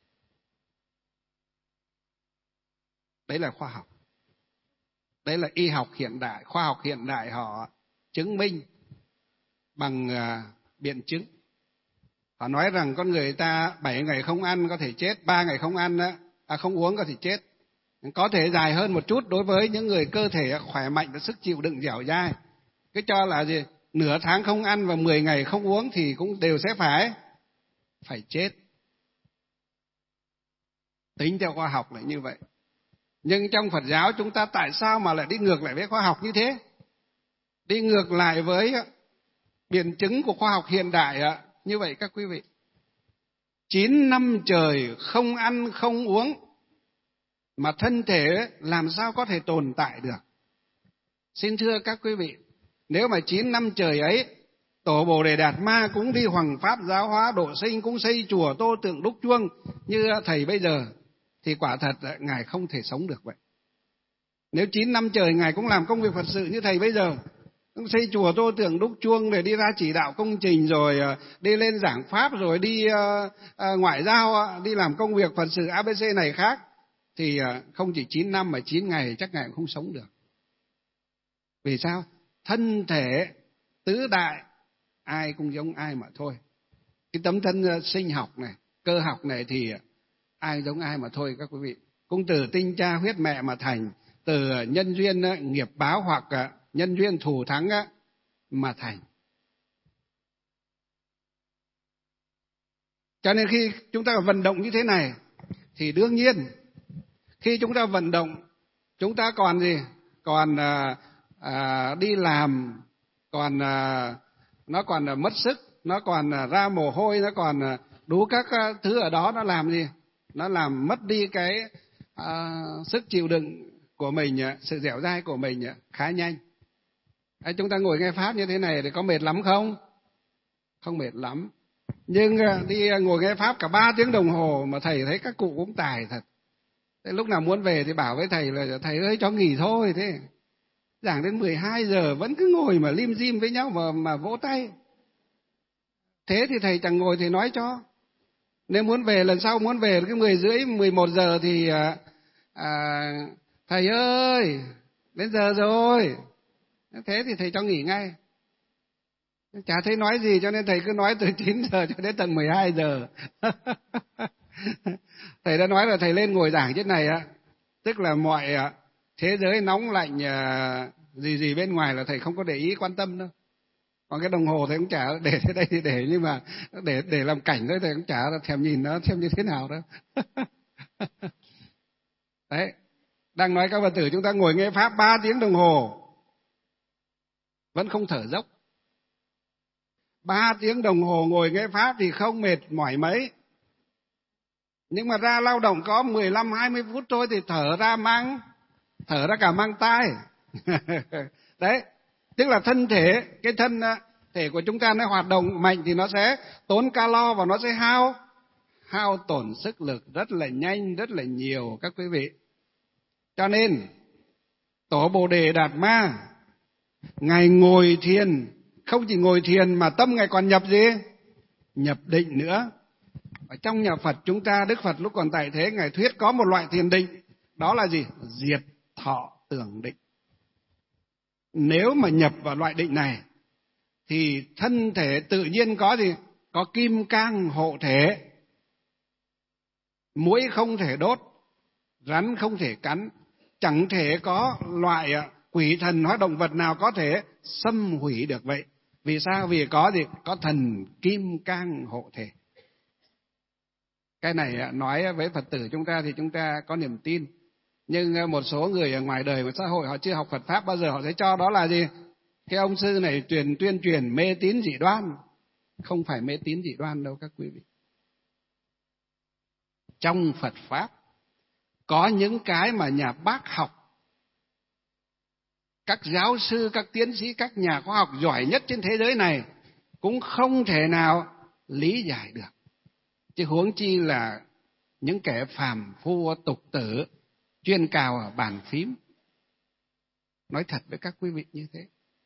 Đấy là khoa học. Đấy là y học hiện đại. Khoa học hiện đại họ chứng minh bằng uh, biện chứng. Họ nói rằng con người ta bảy ngày không ăn có thể chết, ba ngày không ăn á, à, không uống có thể chết. Có thể dài hơn một chút đối với những người cơ thể khỏe mạnh và sức chịu đựng dẻo dai. Cái cho là gì? Nửa tháng không ăn và mười ngày không uống thì cũng đều sẽ phải phải chết. Tính theo khoa học là như vậy. Nhưng trong Phật giáo chúng ta tại sao mà lại đi ngược lại với khoa học như thế? Đi ngược lại với biện chứng của khoa học hiện đại ạ. Như vậy các quý vị, chín năm trời không ăn không uống mà thân thể làm sao có thể tồn tại được? Xin thưa các quý vị, nếu mà chín năm trời ấy Tổ Bồ Đề Đạt Ma cũng đi hoằng pháp giáo hóa độ sinh, cũng xây chùa tô tượng đúc chuông như thầy bây giờ, thì quả thật ngài không thể sống được vậy. Nếu chín năm trời ngài cũng làm công việc Phật sự như thầy bây giờ, cũng xây chùa tô tượng đúc chuông, để đi ra chỉ đạo công trình, rồi đi lên giảng pháp, rồi đi uh, uh, ngoại giao, đi làm công việc Phật sự a bê xê này khác, thì uh, không chỉ chín năm mà chín ngày chắc ngài cũng không sống được. Vì sao? Thân thể tứ đại ai cũng giống ai mà thôi. Cái tấm thân sinh học này, cơ học này thì ai giống ai mà thôi các quý vị. Cũng từ tinh cha huyết mẹ mà thành, từ nhân duyên nghiệp báo hoặc nhân duyên thù thắng mà thành. Cho nên khi chúng ta vận động như thế này thì đương nhiên khi chúng ta vận động, chúng ta còn gì? Còn à, à, đi làm, còn à, nó còn à, mất sức, nó còn à, ra mồ hôi, nó còn à, đủ các à, thứ ở đó, nó làm gì? Nó làm mất đi cái à, sức chịu đựng của mình, sự dẻo dai của mình khá nhanh. À, chúng ta ngồi nghe pháp như thế này thì có mệt lắm không? Không mệt lắm. Nhưng à, đi ngồi nghe pháp cả ba tiếng đồng hồ mà thầy thấy các cụ cũng tài thật. Thế lúc nào muốn về thì bảo với thầy là thầy ơi cho nghỉ thôi. Thế giảng đến mười hai giờ vẫn cứ ngồi mà lim dim với nhau mà, mà vỗ tay. Thế thì thầy chẳng ngồi thì nói cho. Nếu muốn về lần sau muốn về cái mười rưỡi, mười một giờ thì à, à, thầy ơi đến giờ rồi. Thế thì thầy cho nghỉ ngay. Chả thấy nói gì cho nên thầy cứ nói từ chín giờ cho đến tận mười hai giờ. Thầy đã nói là thầy lên ngồi giảng trên này á, tức là mọi thế giới nóng lạnh gì gì bên ngoài là thầy không có để ý quan tâm đâu. Còn cái đồng hồ thầy cũng chả để thế đây thì để, nhưng mà để để làm cảnh thôi, thầy cũng chả thèm nhìn nó xem như thế nào đâu. Đấy, đang nói các Phật tử chúng ta ngồi nghe pháp ba tiếng đồng hồ vẫn không thở dốc. Ba tiếng đồng hồ ngồi nghe pháp thì không mệt mỏi mấy. Nhưng mà ra lao động có mười lăm hai mươi phút thôi thì thở ra mang, thở ra cả mang tai. Đấy, Tức là thân thể, cái thân thể của chúng ta nó hoạt động mạnh thì nó sẽ tốn calo và nó sẽ hao hao tổn sức lực rất là nhanh, rất là nhiều các quý vị. Cho nên Tổ Bồ Đề Đạt Ma Ngài ngồi thiền, không chỉ ngồi thiền mà tâm Ngài còn nhập gì? Nhập định nữa. Ở trong nhà Phật chúng ta, Đức Phật lúc còn tại thế, Ngài thuyết có một loại thiền định, đó là gì? Diệt thọ tưởng định. Nếu mà nhập vào loại định này thì thân thể tự nhiên có gì? Có kim cang hộ thể. Muỗi không thể đốt, rắn không thể cắn, chẳng thể có loại quỷ thần hóa động vật nào có thể xâm hủy được vậy. Vì sao? Vì có gì? Có thần kim cang hộ thể. Cái này nói với Phật tử chúng ta thì chúng ta có niềm tin. Nhưng một số người ở ngoài đời và xã hội họ chưa học Phật Pháp bao giờ họ sẽ cho đó là gì? Cái ông sư này truyền tuyên truyền mê tín dị đoan. Không phải mê tín dị đoan đâu các quý vị. Trong Phật Pháp có những cái mà nhà bác học, các giáo sư, các tiến sĩ, các nhà khoa học giỏi nhất trên thế giới này cũng không thể nào lý giải được. Chứ huống chi là những kẻ phàm phu tục tử chuyên cào ở bàn phím. Nói thật với các quý vị như thế.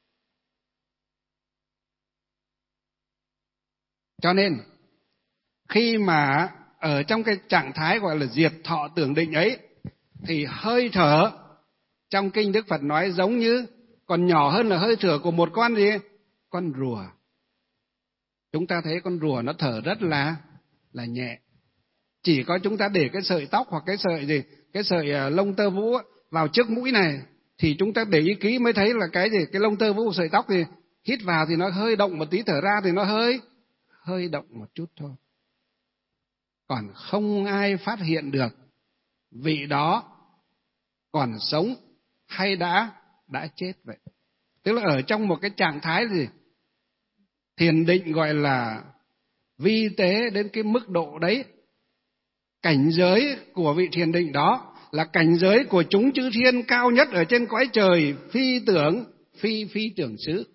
Cho nên khi mà ở trong cái trạng thái gọi là diệt thọ tưởng định ấy thì hơi thở trong kinh Đức Phật nói giống như còn nhỏ hơn là hơi thở của một con gì? Con rùa. Chúng ta thấy con rùa nó thở rất là là nhẹ. Chỉ có chúng ta để cái sợi tóc hoặc cái sợi gì, cái sợi lông tơ vũ vào trước mũi này thì chúng ta để ý kỹ mới thấy là cái gì, cái lông tơ vũ sợi tóc thì hít vào thì nó hơi động một tí, thở ra thì nó hơi hơi động một chút thôi. Còn không ai phát hiện được vị đó còn sống hay đã đã chết vậy. Tức là ở trong một cái trạng thái gì thiền định gọi là vi tế đến cái mức độ đấy. Cảnh giới của vị thiền định đó là cảnh giới của chúng chư thiên cao nhất ở trên cõi trời phi tưởng, phi phi tưởng xứ.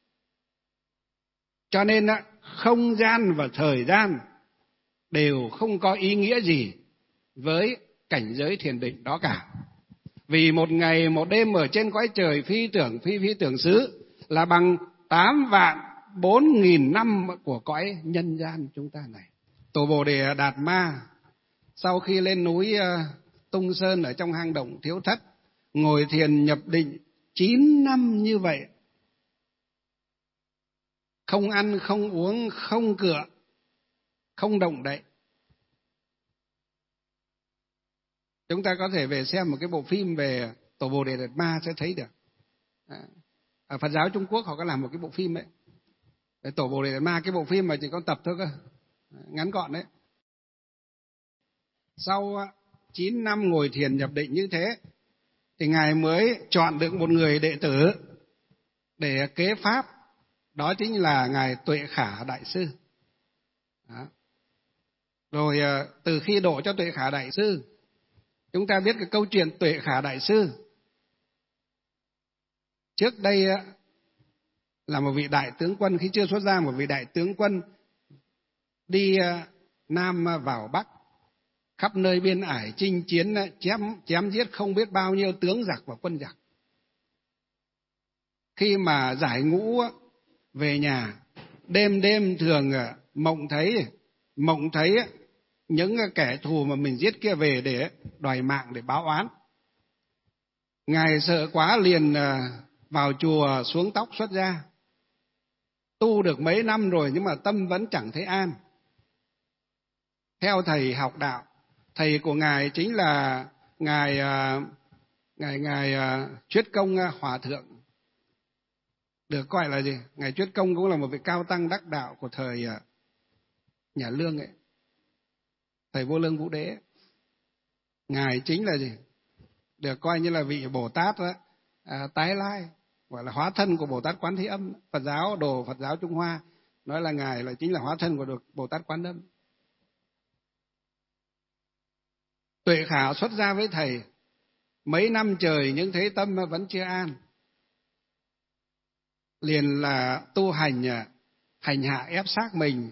Cho nên không gian và thời gian đều không có ý nghĩa gì với cảnh giới thiền định đó cả. Vì một ngày một đêm ở trên cõi trời phi tưởng phi phi tưởng xứ là bằng tám vạn bốn nghìn năm của cõi nhân gian chúng ta này. Tổ Bồ Đề Đạt Ma sau khi lên núi Tung Sơn ở trong hang động Thiếu Thất, ngồi thiền nhập định chín năm như vậy, không ăn, không uống, không cựa, không động đậy. Chúng ta có thể về xem một cái bộ phim về Tổ Bồ Đề Đạt Ma sẽ thấy được. Ở Phật giáo Trung Quốc họ có làm một cái bộ phim ấy, về Tổ Bồ Đề Đạt Ma, cái bộ phim mà chỉ có tập thôi cơ, ngắn gọn đấy. Sau chín năm ngồi thiền nhập định như thế thì Ngài mới chọn được một người đệ tử để kế pháp, đó chính là Ngài Tuệ Khả Đại Sư. Đó. Rồi từ khi độ cho Tuệ Khả Đại Sư, chúng ta biết cái câu chuyện Tuệ Khả Đại Sư. Trước đây là một vị đại tướng quân, khi chưa xuất gia, một vị đại tướng quân đi Nam vào Bắc, khắp nơi biên ải chinh chiến, chém chém giết không biết bao nhiêu tướng giặc và quân giặc. Khi mà giải ngũ về nhà, đêm đêm thường mộng thấy mộng thấy những kẻ thù mà mình giết kia về để đòi mạng, để báo oán. Ngài sợ quá liền vào chùa xuống tóc xuất gia. Tu được mấy năm rồi nhưng mà tâm vẫn chẳng thấy an. Theo thầy học đạo, thầy của Ngài chính là Ngài Ngài Ngài Chuyết Công Hòa Thượng. Được gọi là gì? Ngài Chuyết Công cũng là một vị cao tăng đắc đạo của thời nhà Lương ấy. Thầy Vô Lương Vũ Đế. Ngài chính là gì? Được coi như là vị Bồ Tát đó, à, tái lai, gọi là hóa thân của Bồ Tát Quán Thế Âm. Phật giáo, đồ Phật giáo Trung Hoa nói là Ngài là chính là hóa thân của Bồ Tát Quán Âm. Tuệ Khả xuất gia với thầy mấy năm trời nhưng thấy tâm vẫn chưa an. liền là tu hành hành hạ ép xác mình.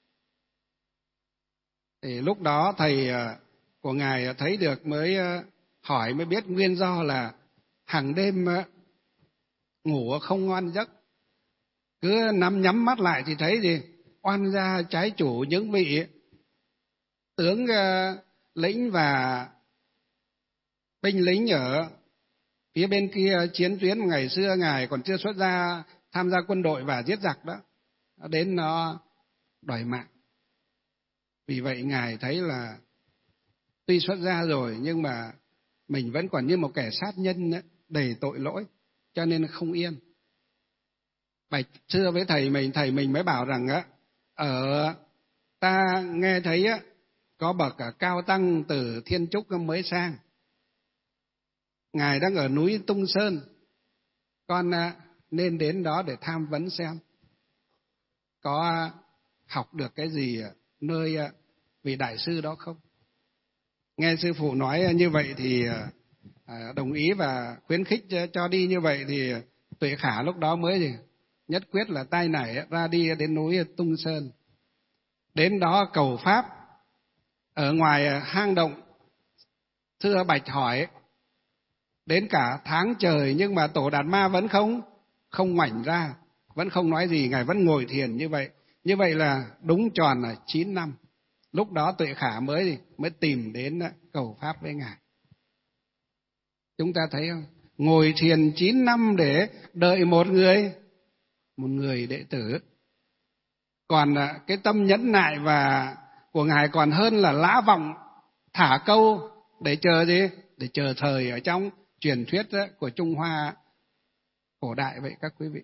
Thì lúc đó thầy của ngài thấy được, mới hỏi, mới biết nguyên do là hàng đêm ngủ không ngon giấc, cứ nắm nhắm mắt lại thì thấy gì oan gia trái chủ, những vị tướng uh, lĩnh và binh lính ở phía bên kia chiến tuyến, ngày xưa ngài còn chưa xuất gia tham gia quân đội và giết giặc đó, đến nó đòi mạng. Vì vậy ngài thấy là tuy xuất gia rồi nhưng mà mình vẫn còn như một kẻ sát nhân ấy, đầy tội lỗi, cho nên không yên. Bạch xưa với thầy mình, thầy mình mới bảo rằng á, ở ta nghe thấy á, có bậc cao tăng từ Thiên Trúc mới sang, ngài đang ở núi Tung Sơn, con nên đến đó để tham vấn xem có học được cái gì nơi vị đại sư đó không. Nghe sư phụ nói như vậy thì đồng ý và khuyến khích cho đi như vậy, thì Tuệ Khả lúc đó mới gì nhất quyết là tay nảy ra đi đến núi Tung Sơn. Đến đó cầu pháp ở ngoài hang động. Thưa Bạch hỏi, đến cả tháng trời nhưng mà Tổ Đạt Ma vẫn không không ngoảnh ra, vẫn không nói gì, ngài vẫn ngồi thiền như vậy. Như vậy là đúng tròn là chín năm. Lúc đó Tuệ Khả mới mới tìm đến cầu pháp với ngài. Chúng ta thấy không? Ngồi thiền chín năm để đợi một người một người đệ tử. Còn cái tâm nhẫn nại và của ngài còn hơn là lã vọng thả câu để chờ gì? Để chờ thời ở trong truyền thuyết của Trung Hoa cổ đại vậy các quý vị.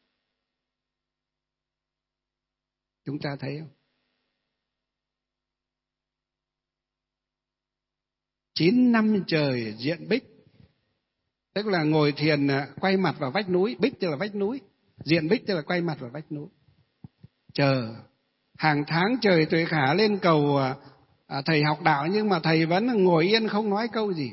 Chúng ta thấy không? Chín năm trời diện bích, tức là ngồi thiền quay mặt vào vách núi. Bích tức là vách núi, diện bích tức là quay mặt vào vách núi. Chờ hàng tháng trời Tuệ Khả lên cầu à, thầy học đạo, nhưng mà thầy vẫn ngồi yên không nói câu gì.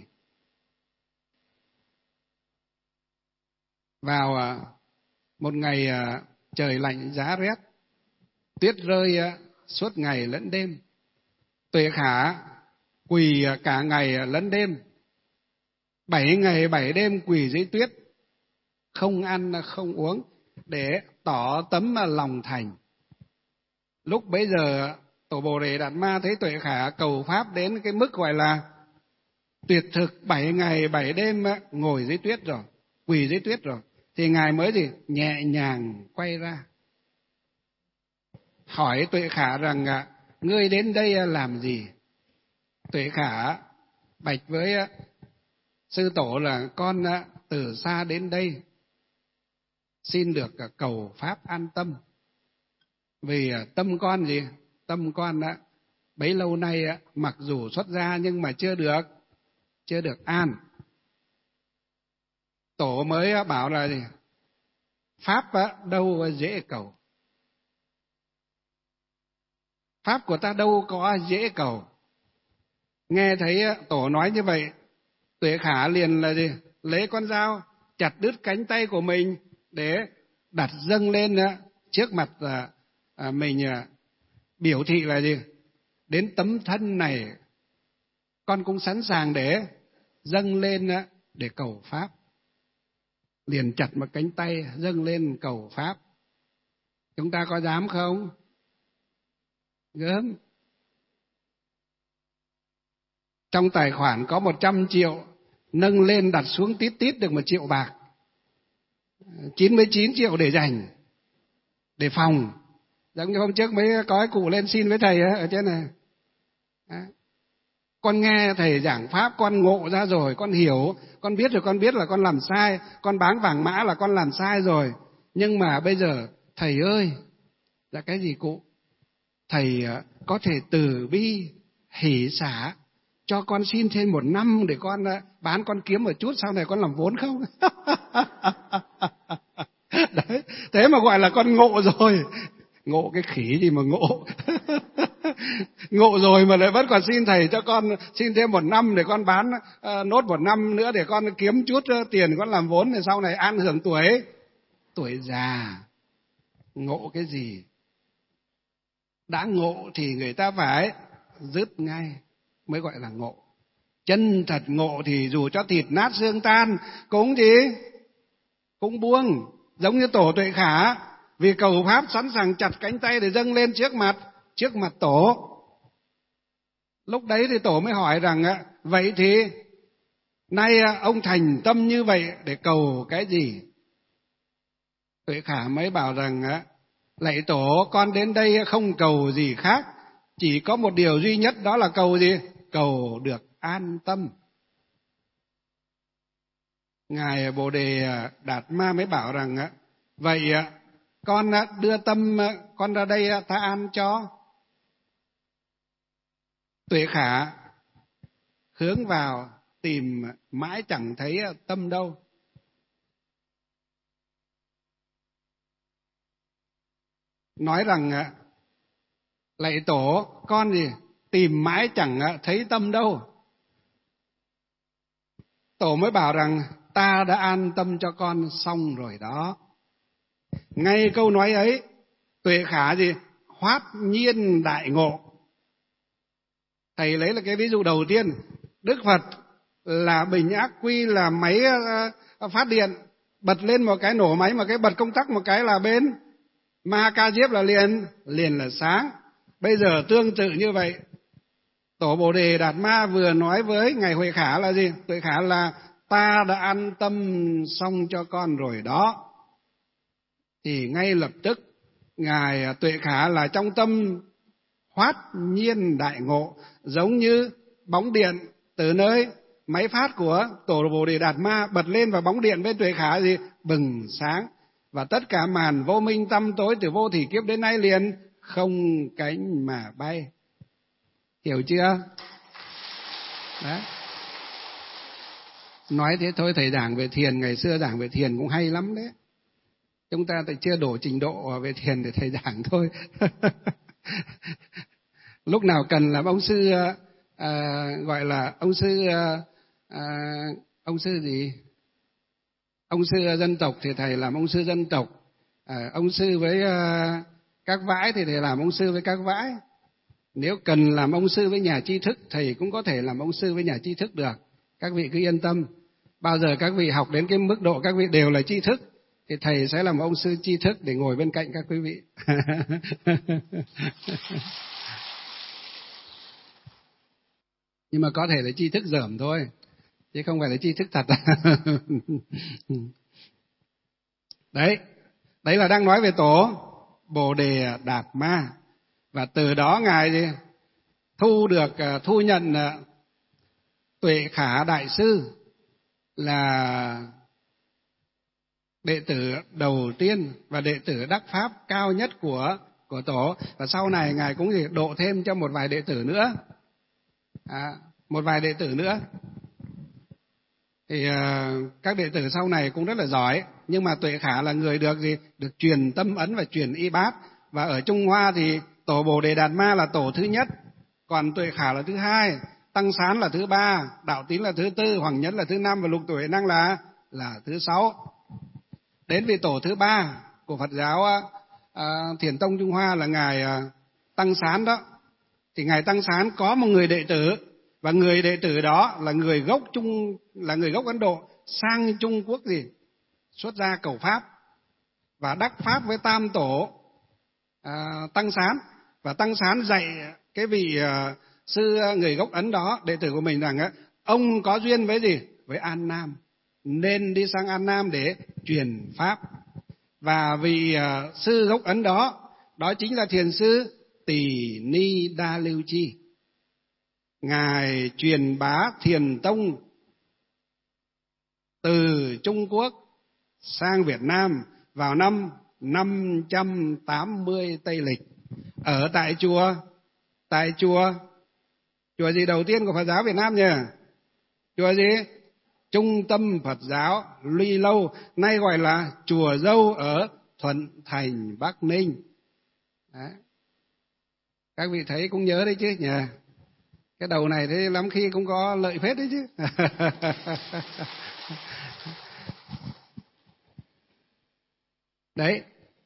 Vào à, một ngày à, trời lạnh giá rét, tuyết rơi à, suốt ngày lẫn đêm. Tuệ Khả quỳ cả ngày lẫn đêm, bảy ngày bảy đêm quỳ dưới tuyết, không ăn không uống để tỏ tấm lòng thành. Lúc bấy giờ Tổ Bồ Đề Đạt Ma thấy Tuệ Khả cầu pháp đến cái mức gọi là tuyệt thực, bảy ngày bảy đêm ngồi dưới tuyết rồi, quỳ dưới tuyết rồi, thì ngài mới gì nhẹ nhàng quay ra hỏi Tuệ Khả rằng ngươi đến đây làm gì? Tuệ Khả bạch với sư tổ là con từ xa đến đây xin được cầu pháp an tâm. Vì tâm con gì? Tâm con đã bấy lâu nay mặc dù xuất gia nhưng mà chưa được chưa được an. Tổ mới bảo là gì? Pháp đâu dễ cầu. Pháp của ta đâu có dễ cầu. Nghe thấy tổ nói như vậy, Tuệ Khả liền là gì? Lấy con dao chặt đứt cánh tay của mình để đặt dâng lên trước mặt mình, biểu thị là gì? Đến tấm thân này con cũng sẵn sàng để dâng lên để cầu pháp. Liền chặt một cánh tay dâng lên cầu pháp. Chúng ta có dám không? Gớm. Trong tài khoản có một trăm triệu, nâng lên đặt xuống tít tít được một triệu bạc, chín mươi chín triệu để dành, để phòng. Giống như hôm trước mới có cái cụ lên xin với thầy ở trên này. Đó. Con nghe thầy giảng pháp, con ngộ ra rồi, con hiểu, con biết rồi, con biết là con làm sai, con báng vàng mã là con làm sai rồi. Nhưng mà bây giờ, thầy ơi, là cái gì cụ? Thầy có thể từ bi, hỷ xả, cho con xin thêm một năm để con bán, con kiếm một chút, sau này con làm vốn không? Đấy, thế mà gọi là con ngộ rồi. Ngộ cái khỉ gì mà ngộ. Ngộ rồi mà lại vẫn còn xin thầy cho con xin thêm một năm để con bán uh, nốt một năm nữa để con kiếm chút uh, tiền con làm vốn, để sau này an hưởng tuổi. tuổi già ngộ cái gì? Đã ngộ thì người ta phải dứt ngay mới gọi là ngộ. Chân thật ngộ thì dù cho thịt nát xương tan cũng gì? Cũng buông. Giống như tổ Tuệ Khả, vì cầu pháp sẵn sàng chặt cánh tay để dâng lên trước mặt trước mặt tổ. Lúc đấy thì tổ mới hỏi rằng vậy thì nay ông thành tâm như vậy để cầu cái gì? Tuệ Khả mới bảo rằng lạy tổ, con đến đây không cầu gì khác, chỉ có một điều duy nhất, đó là cầu gì? Cầu được an tâm. Ngài Bồ Đề Đạt Ma mới bảo rằng vậy con đưa tâm con ra đây ta an cho. Tuệ Khả hướng vào tìm mãi chẳng thấy tâm đâu. Nói rằng lạy tổ, con gì tìm mãi chẳng thấy tâm đâu. Tổ mới bảo rằng ta đã an tâm cho con xong rồi đó. Ngay câu nói ấy, Tuệ Khả gì hoát nhiên đại ngộ. Thầy lấy là cái ví dụ đầu tiên. Đức Phật là bình ác quy, là máy phát điện, bật lên một cái nổ máy, một cái bật công tắc một cái là bên Ma Ca Diếp là liền liền là sáng. Bây giờ tương tự như vậy, tổ Bồ Đề Đạt Ma vừa nói với ngài Huệ Khả là gì? Tuệ Khả là ta đã an tâm xong cho con rồi đó. Thì ngay lập tức ngài Tuệ Khả là trong tâm hoát nhiên đại ngộ, giống như bóng điện từ nơi máy phát của tổ Bồ Đề Đạt Ma bật lên và bóng điện với Tuệ Khả gì bừng sáng, và tất cả màn vô minh tăm tối từ vô thỉ kiếp đến nay liền không cánh mà bay. Hiểu chưa? Đấy. Nói thế thôi, thầy giảng về thiền ngày xưa giảng về thiền cũng hay lắm đấy. Chúng ta thì chưa đủ trình độ về thiền để thầy giảng thôi. Lúc nào cần làm ông sư à, gọi là ông sư à, ông sư gì? Ông sư dân tộc thì thầy làm ông sư dân tộc. À, ông sư với à, các vãi thì thầy làm ông sư với các vãi. Nếu cần làm ông sư với nhà tri thức, thầy cũng có thể làm ông sư với nhà tri thức được. Các vị cứ yên tâm. Bao giờ các vị học đến cái mức độ các vị đều là tri thức, thì thầy sẽ làm ông sư tri thức để ngồi bên cạnh các quý vị. Nhưng mà có thể là tri thức dởm thôi, chứ không phải là tri thức thật. Đấy, đấy là đang nói về tổ Bồ Đề Đạt Ma. Và từ đó ngài gì? thu được thu nhận Tuệ Khả đại sư là đệ tử đầu tiên và đệ tử đắc pháp cao nhất của của tổ. Và sau này ngài cũng gì độ thêm cho một vài đệ tử nữa, à, một vài đệ tử nữa. Thì uh, các đệ tử sau này cũng rất là giỏi, nhưng mà Tuệ Khả là người được gì được truyền tâm ấn và truyền y bát. Và ở Trung Hoa thì tổ Bồ Đề Đạt Ma là tổ thứ nhất, còn Tuệ Khả là thứ hai, Tăng Sán là thứ ba, Đạo Tín là thứ tư, Hoàng Nhẫn là thứ năm và Lục Tuệ Năng là là thứ sáu. Đến vị tổ thứ ba của Phật giáo à, Thiền Tông Trung Hoa là ngài à, Tăng Sán đó. Thì ngài Tăng Sán có một người đệ tử, và người đệ tử đó là người gốc Trung là người gốc Ấn Độ sang Trung Quốc gì xuất gia cầu pháp và đắc pháp với Tam Tổ à, Tăng Sán. Và Tăng Sán dạy cái vị à, sư người gốc Ấn đó, đệ tử của mình, rằng á, ông có duyên với gì? Với An Nam, nên đi sang An Nam để truyền pháp. Và vị à, sư gốc Ấn đó, đó chính là thiền sư Tỳ Ni Đa Lưu Chi. Ngài truyền bá Thiền Tông từ Trung Quốc sang Việt Nam vào năm năm trăm tám mươi Tây Lịch, ở tại chùa tại chùa chùa gì đầu tiên của Phật giáo Việt Nam nhỉ? Chùa gì? Trung tâm Phật giáo Luy Lâu, nay gọi là chùa Dâu ở Thuận Thành, Bắc Ninh. Đấy. Các vị thấy cũng nhớ đấy chứ nhỉ? Cái đầu này thế lắm khi cũng có lợi phết đấy chứ. Đấy.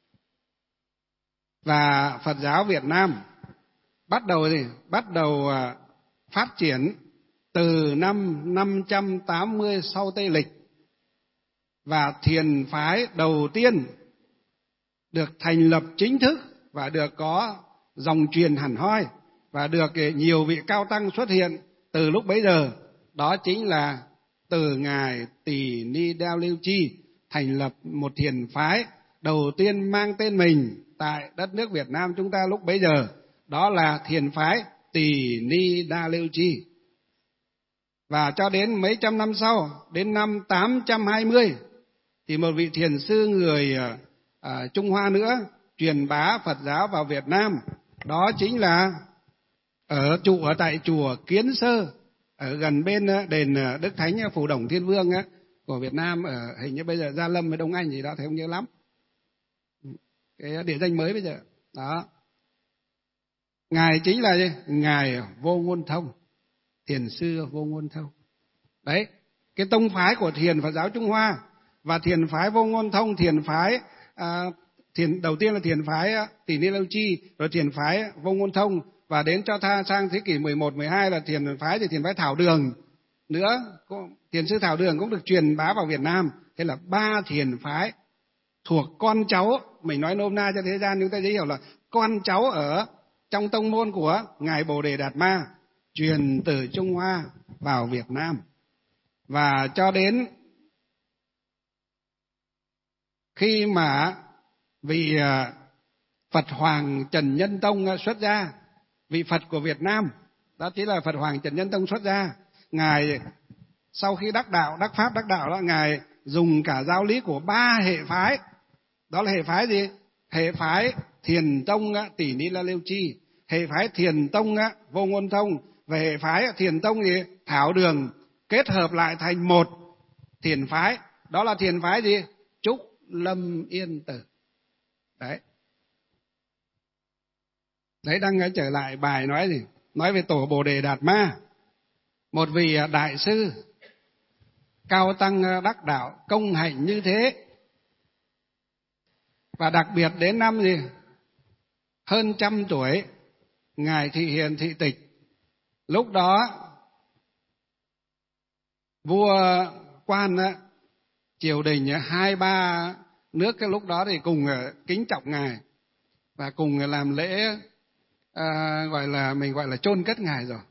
Và Phật giáo Việt Nam bắt đầu gì? Bắt đầu phát triển từ năm năm trăm tám mươi sau Tây Lịch. Và thiền phái đầu tiên được thành lập chính thức và được có dòng truyền hẳn hoi và được nhiều vị cao tăng xuất hiện từ lúc bấy giờ. Đó chính là từ Ngài Tỳ Ni Đeo Liêu Chi thành lập một thiền phái đầu tiên mang tên mình tại đất nước Việt Nam chúng ta lúc bấy giờ. Đó là thiền phái Tỳ Ni Đa Liêu Chi. Và cho đến mấy trăm năm sau, đến năm tám trăm hai mươi, thì một vị thiền sư người à, Trung Hoa nữa truyền bá Phật giáo vào Việt Nam. Đó chính là ở trụ ở tại chùa Kiến Sơ, ở gần bên đền Đức Thánh Phù Đổng Thiên Vương á, của Việt Nam, ở hình như bây giờ Gia Lâm với Đông Anh gì đó, thầy không nhớ lắm. Cái địa danh mới bây giờ. Đó. Ngài chính là gì? Ngài Vô Ngôn Thông, thiền sư Vô Ngôn Thông. Đấy, cái tông phái của thiền Phật giáo Trung Hoa và thiền phái Vô Ngôn Thông, thiền phái à, thiền đầu tiên là thiền phái Tỳ Ni Đeo Chi, rồi thiền phái Vô Ngôn Thông, và đến cho tha sang thế kỷ mười một, mười hai là thiền phái thì thiền phái Thảo Đường nữa, thiền sư Thảo Đường cũng được truyền bá vào Việt Nam. Thế là ba thiền phái thuộc con cháu, mình nói nôm na cho thế gian chúng ta dễ hiểu là con cháu ở trong tông môn của Ngài Bồ Đề Đạt Ma, truyền từ Trung Hoa vào Việt Nam. Và cho đến khi mà vị Phật Hoàng Trần Nhân Tông xuất gia, vị Phật của Việt Nam, đó chính là Phật Hoàng Trần Nhân Tông xuất gia. Ngài sau khi đắc đạo, đắc pháp, đắc đạo đó, Ngài dùng cả giáo lý của ba hệ phái. Đó là hệ phái gì? Hệ phái Thiền Tông Tỳ Ni Đa Liêu Chi, hệ phái Thiền Tông Vô Ngôn Thông và hệ phái Thiền Tông gì? Thảo Đường, kết hợp lại thành một thiền phái. Đó là thiền phái gì? Trúc Lâm Yên Tử. Đấy. Đấy, đang trở lại bài nói gì? Nói về tổ Bồ Đề Đạt Ma, một vị đại sư cao tăng đắc đạo công hạnh như thế. Và đặc biệt đến năm gì? Hơn trăm tuổi, Ngài thị hiền thị tịch. Lúc đó vua quan triều đình hai ba nước cái lúc đó thì cùng kính trọng Ngài và cùng làm lễ à, gọi là mình gọi là chôn cất Ngài rồi.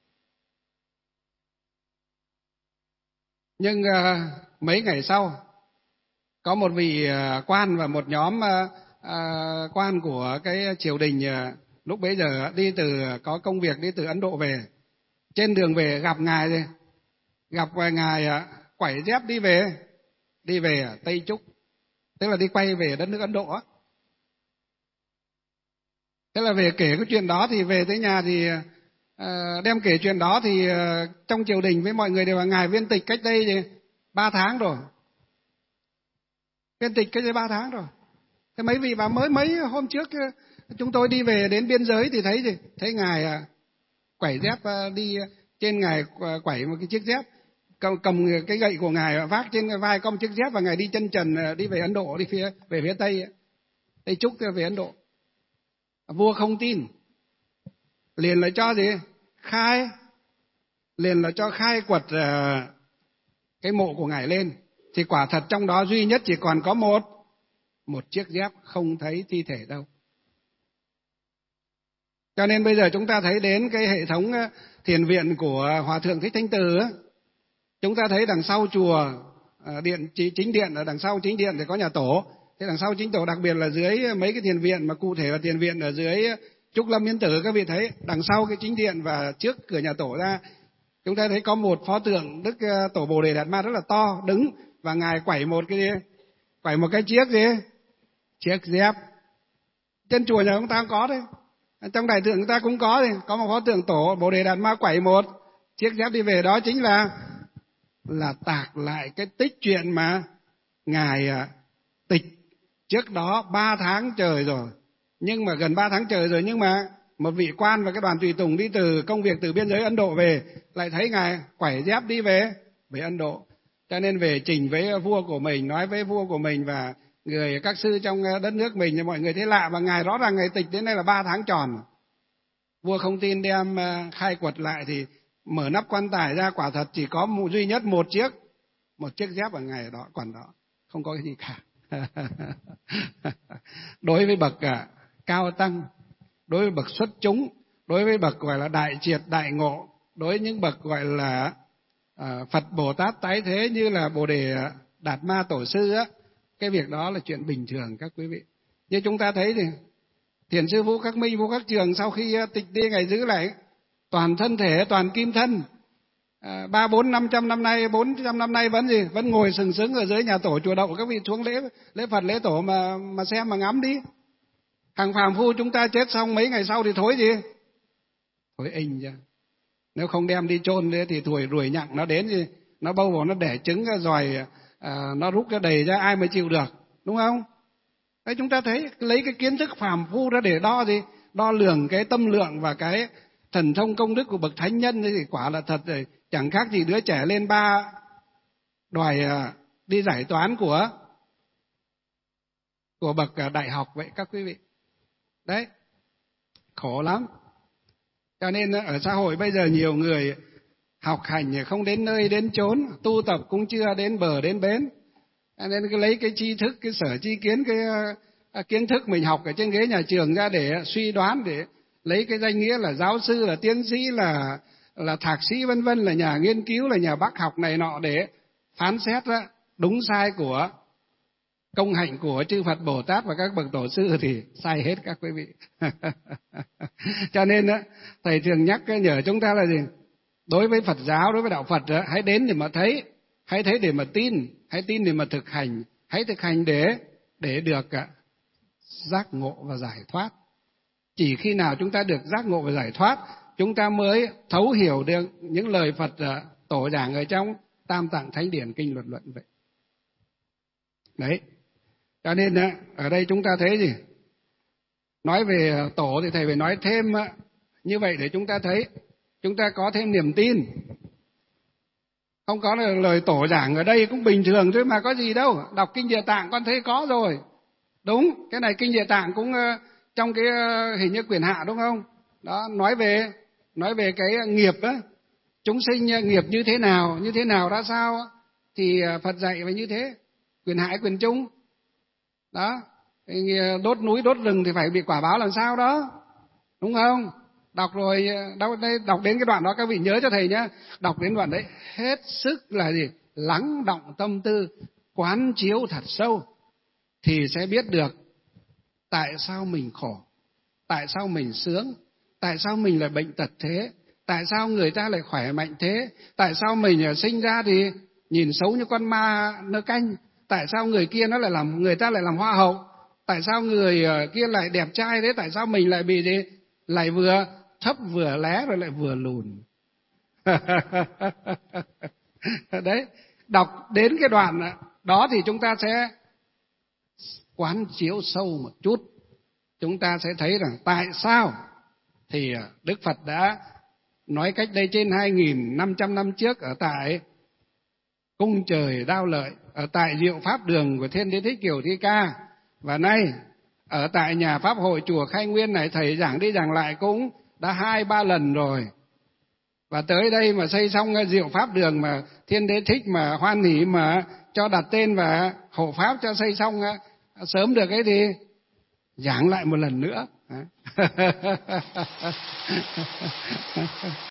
Nhưng à, mấy ngày sau có một vị quan và một nhóm à, à, quan của cái triều đình à, lúc bấy giờ đi từ có công việc đi từ Ấn Độ về. Trên đường về gặp Ngài rồi, gặp Ngài à, quẩy dép đi về, đi về ở Tây Trúc, tức là đi quay về đất nước Ấn Độ á. Thế là về kể cái chuyện đó thì về tới nhà thì à, đem kể chuyện đó thì à, trong triều đình với mọi người đều là Ngài viên tịch cách đây thì ba tháng rồi. Viên tịch cách đây ba tháng rồi. Thế mấy vị bà mới mấy hôm trước chúng tôi đi về đến biên giới thì thấy gì? Thấy Ngài à, quẩy dép à, đi trên Ngài quẩy một cái chiếc dép, cầm, cầm cái gậy của Ngài vác trên vai có một chiếc dép và Ngài đi chân trần đi về Ấn Độ, đi phía về phía Tây, Tây Trúc về Ấn Độ. Vua không tin, liền là cho gì? Khai, liền là cho khai quật uh, cái mộ của Ngài lên. Thì quả thật trong đó duy nhất chỉ còn có một, một chiếc dép, không thấy thi thể đâu. Cho nên bây giờ chúng ta thấy đến cái hệ thống thiền viện của Hòa Thượng Thích Thanh Từ, chúng ta thấy đằng sau chùa, điện chính điện, ở đằng sau chính điện thì có nhà tổ. Thế đằng sau chính tổ, đặc biệt là dưới mấy cái thiền viện, mà cụ thể là thiền viện ở dưới Trúc Lâm Yên Tử, các vị thấy đằng sau cái chính điện và trước cửa nhà tổ ra, chúng ta thấy có một pho tượng Đức Tổ Bồ Đề Đạt Ma rất là to đứng, và Ngài quẩy một cái gì? Quẩy một cái chiếc gì? Chiếc dép. Trên chùa nhà chúng ta cũng có đấy, trong đại tượng chúng ta cũng có đấy, có một pho tượng Tổ Bồ Đề Đạt Ma quẩy một chiếc dép đi về. Đó chính là là tạc lại cái tích chuyện mà Ngài tịch trước đó ba tháng trời rồi, nhưng mà gần ba tháng trời rồi, nhưng mà một vị quan và cái đoàn tùy tùng đi từ công việc từ biên giới Ấn Độ về lại thấy Ngài quẩy dép đi về về Ấn Độ. Cho nên về trình với vua của mình, nói với vua của mình và người các sư trong đất nước mình thì mọi người thấy lạ, và ngài rõ ràng ngày tịch đến nay là ba tháng tròn. Vua không tin đem khai quật lại thì mở nắp quan tài ra, quả thật chỉ có một, duy nhất một chiếc một chiếc dép ở ngày đó, còn đó không có cái gì cả. Đối với bậc à, cao tăng, đối với bậc xuất chúng, đối với bậc gọi là đại triệt đại ngộ, đối với những bậc gọi là à, Phật Bồ Tát tái thế như là Bồ Đề Đạt Ma Tổ sư á, cái việc đó là chuyện bình thường các quý vị. Như chúng ta thấy thì Thiền sư Vũ Khắc Minh, Vũ Khắc Trường sau khi tịch đi ngày giữ lại toàn thân thể, toàn kim thân, à, ba bốn năm trăm năm nay, bốn trăm năm nay vẫn gì, vẫn ngồi sừng sững ở dưới nhà tổ chùa Đậu. Các vị xuống lễ lễ Phật lễ tổ mà mà xem mà ngắm đi. Hàng phàm phu chúng ta chết xong mấy ngày sau thì thối gì, thối inh chứ. Nếu không đem đi chôn thì tuổi ruồi nhặng nó đến gì, nó bâu vào nó đẻ trứng rồi à, nó rút ra đầy ra, ai mới chịu được, đúng không? Đấy, chúng ta thấy lấy cái kiến thức phàm phu ra để đo gì, đo lường cái tâm lượng và cái thần thông công đức của bậc thánh nhân thì quả là thật rồi, chẳng khác gì đứa trẻ lên ba đòi đi giải toán của của bậc đại học vậy các quý vị. Đấy, khổ lắm. Cho nên ở xã hội bây giờ nhiều người học hành không đến nơi đến chốn, tu tập cũng chưa đến bờ đến bến. Cho nên cứ lấy cái tri thức, cái sở tri kiến, cái uh, kiến thức mình học ở trên ghế nhà trường ra để suy đoán, để lấy cái danh nghĩa là giáo sư, là tiến sĩ, là là thạc sĩ vân vân, là nhà nghiên cứu, là nhà bác học này nọ để phán xét ra đúng sai của công hạnh của chư Phật Bồ Tát và các bậc tổ sư thì sai hết các quý vị. Cho nên thầy thường nhắc nhở chúng ta là gì? Đối với Phật giáo, đối với đạo Phật, hãy đến để mà thấy, hãy thấy để mà tin, hãy tin để mà thực hành, hãy thực hành để để được giác ngộ và giải thoát. Chỉ khi nào chúng ta được giác ngộ và giải thoát, chúng ta mới thấu hiểu được những lời Phật tổ giảng ở trong Tam Tạng Thánh Điển Kinh Luật Luận vậy. Đấy. Cho nên ở đây chúng ta thấy gì? Nói về tổ thì thầy phải nói thêm như vậy để chúng ta thấy, chúng ta có thêm niềm tin. Không có lời tổ giảng ở đây cũng bình thường thôi mà, có gì đâu. Đọc Kinh Địa Tạng con thấy có rồi. Đúng, cái này Kinh Địa Tạng cũng trong cái hình như quyển hạ đúng không? Đó, nói về nói về cái nghiệp á, chúng sinh nghiệp như thế nào, như thế nào ra sao thì Phật dạy và như thế. Quyển hạ quyển chung. Đó, đốt núi đốt rừng thì phải bị quả báo làm sao đó. Đúng không? Đọc rồi, đọc, đọc đến cái đoạn đó các vị nhớ cho thầy nhé. Đọc đến đoạn đấy hết sức là gì? Lắng động tâm tư, quán chiếu thật sâu thì sẽ biết được tại sao mình khổ, tại sao mình sướng, tại sao mình lại bệnh tật thế, tại sao người ta lại khỏe mạnh thế, tại sao mình sinh ra thì nhìn xấu như con ma nơ canh, tại sao người kia nó lại làm, người ta lại làm hoa hậu, tại sao người kia lại đẹp trai thế, tại sao mình lại bị gì, lại vừa thấp vừa lé rồi lại vừa lùn. Đấy, đọc đến cái đoạn đó thì chúng ta sẽ quán chiếu sâu một chút, chúng ta sẽ thấy rằng tại sao thì Đức Phật đã nói cách đây trên hai nghìn năm trăm năm trước ở tại cung trời Đao Lợi, ở tại Diệu Pháp Đường của Thiên Đế Thích Kiều Thi Ca, và nay ở tại nhà Pháp hội chùa Khai Nguyên này thầy giảng đi giảng lại cũng đã hai ba lần rồi. Và tới đây mà xây xong Diệu Pháp Đường mà Thiên Đế Thích mà hoan hỉ mà cho đặt tên và hộ pháp cho xây xong sớm được ấy thì giảng lại một lần nữa.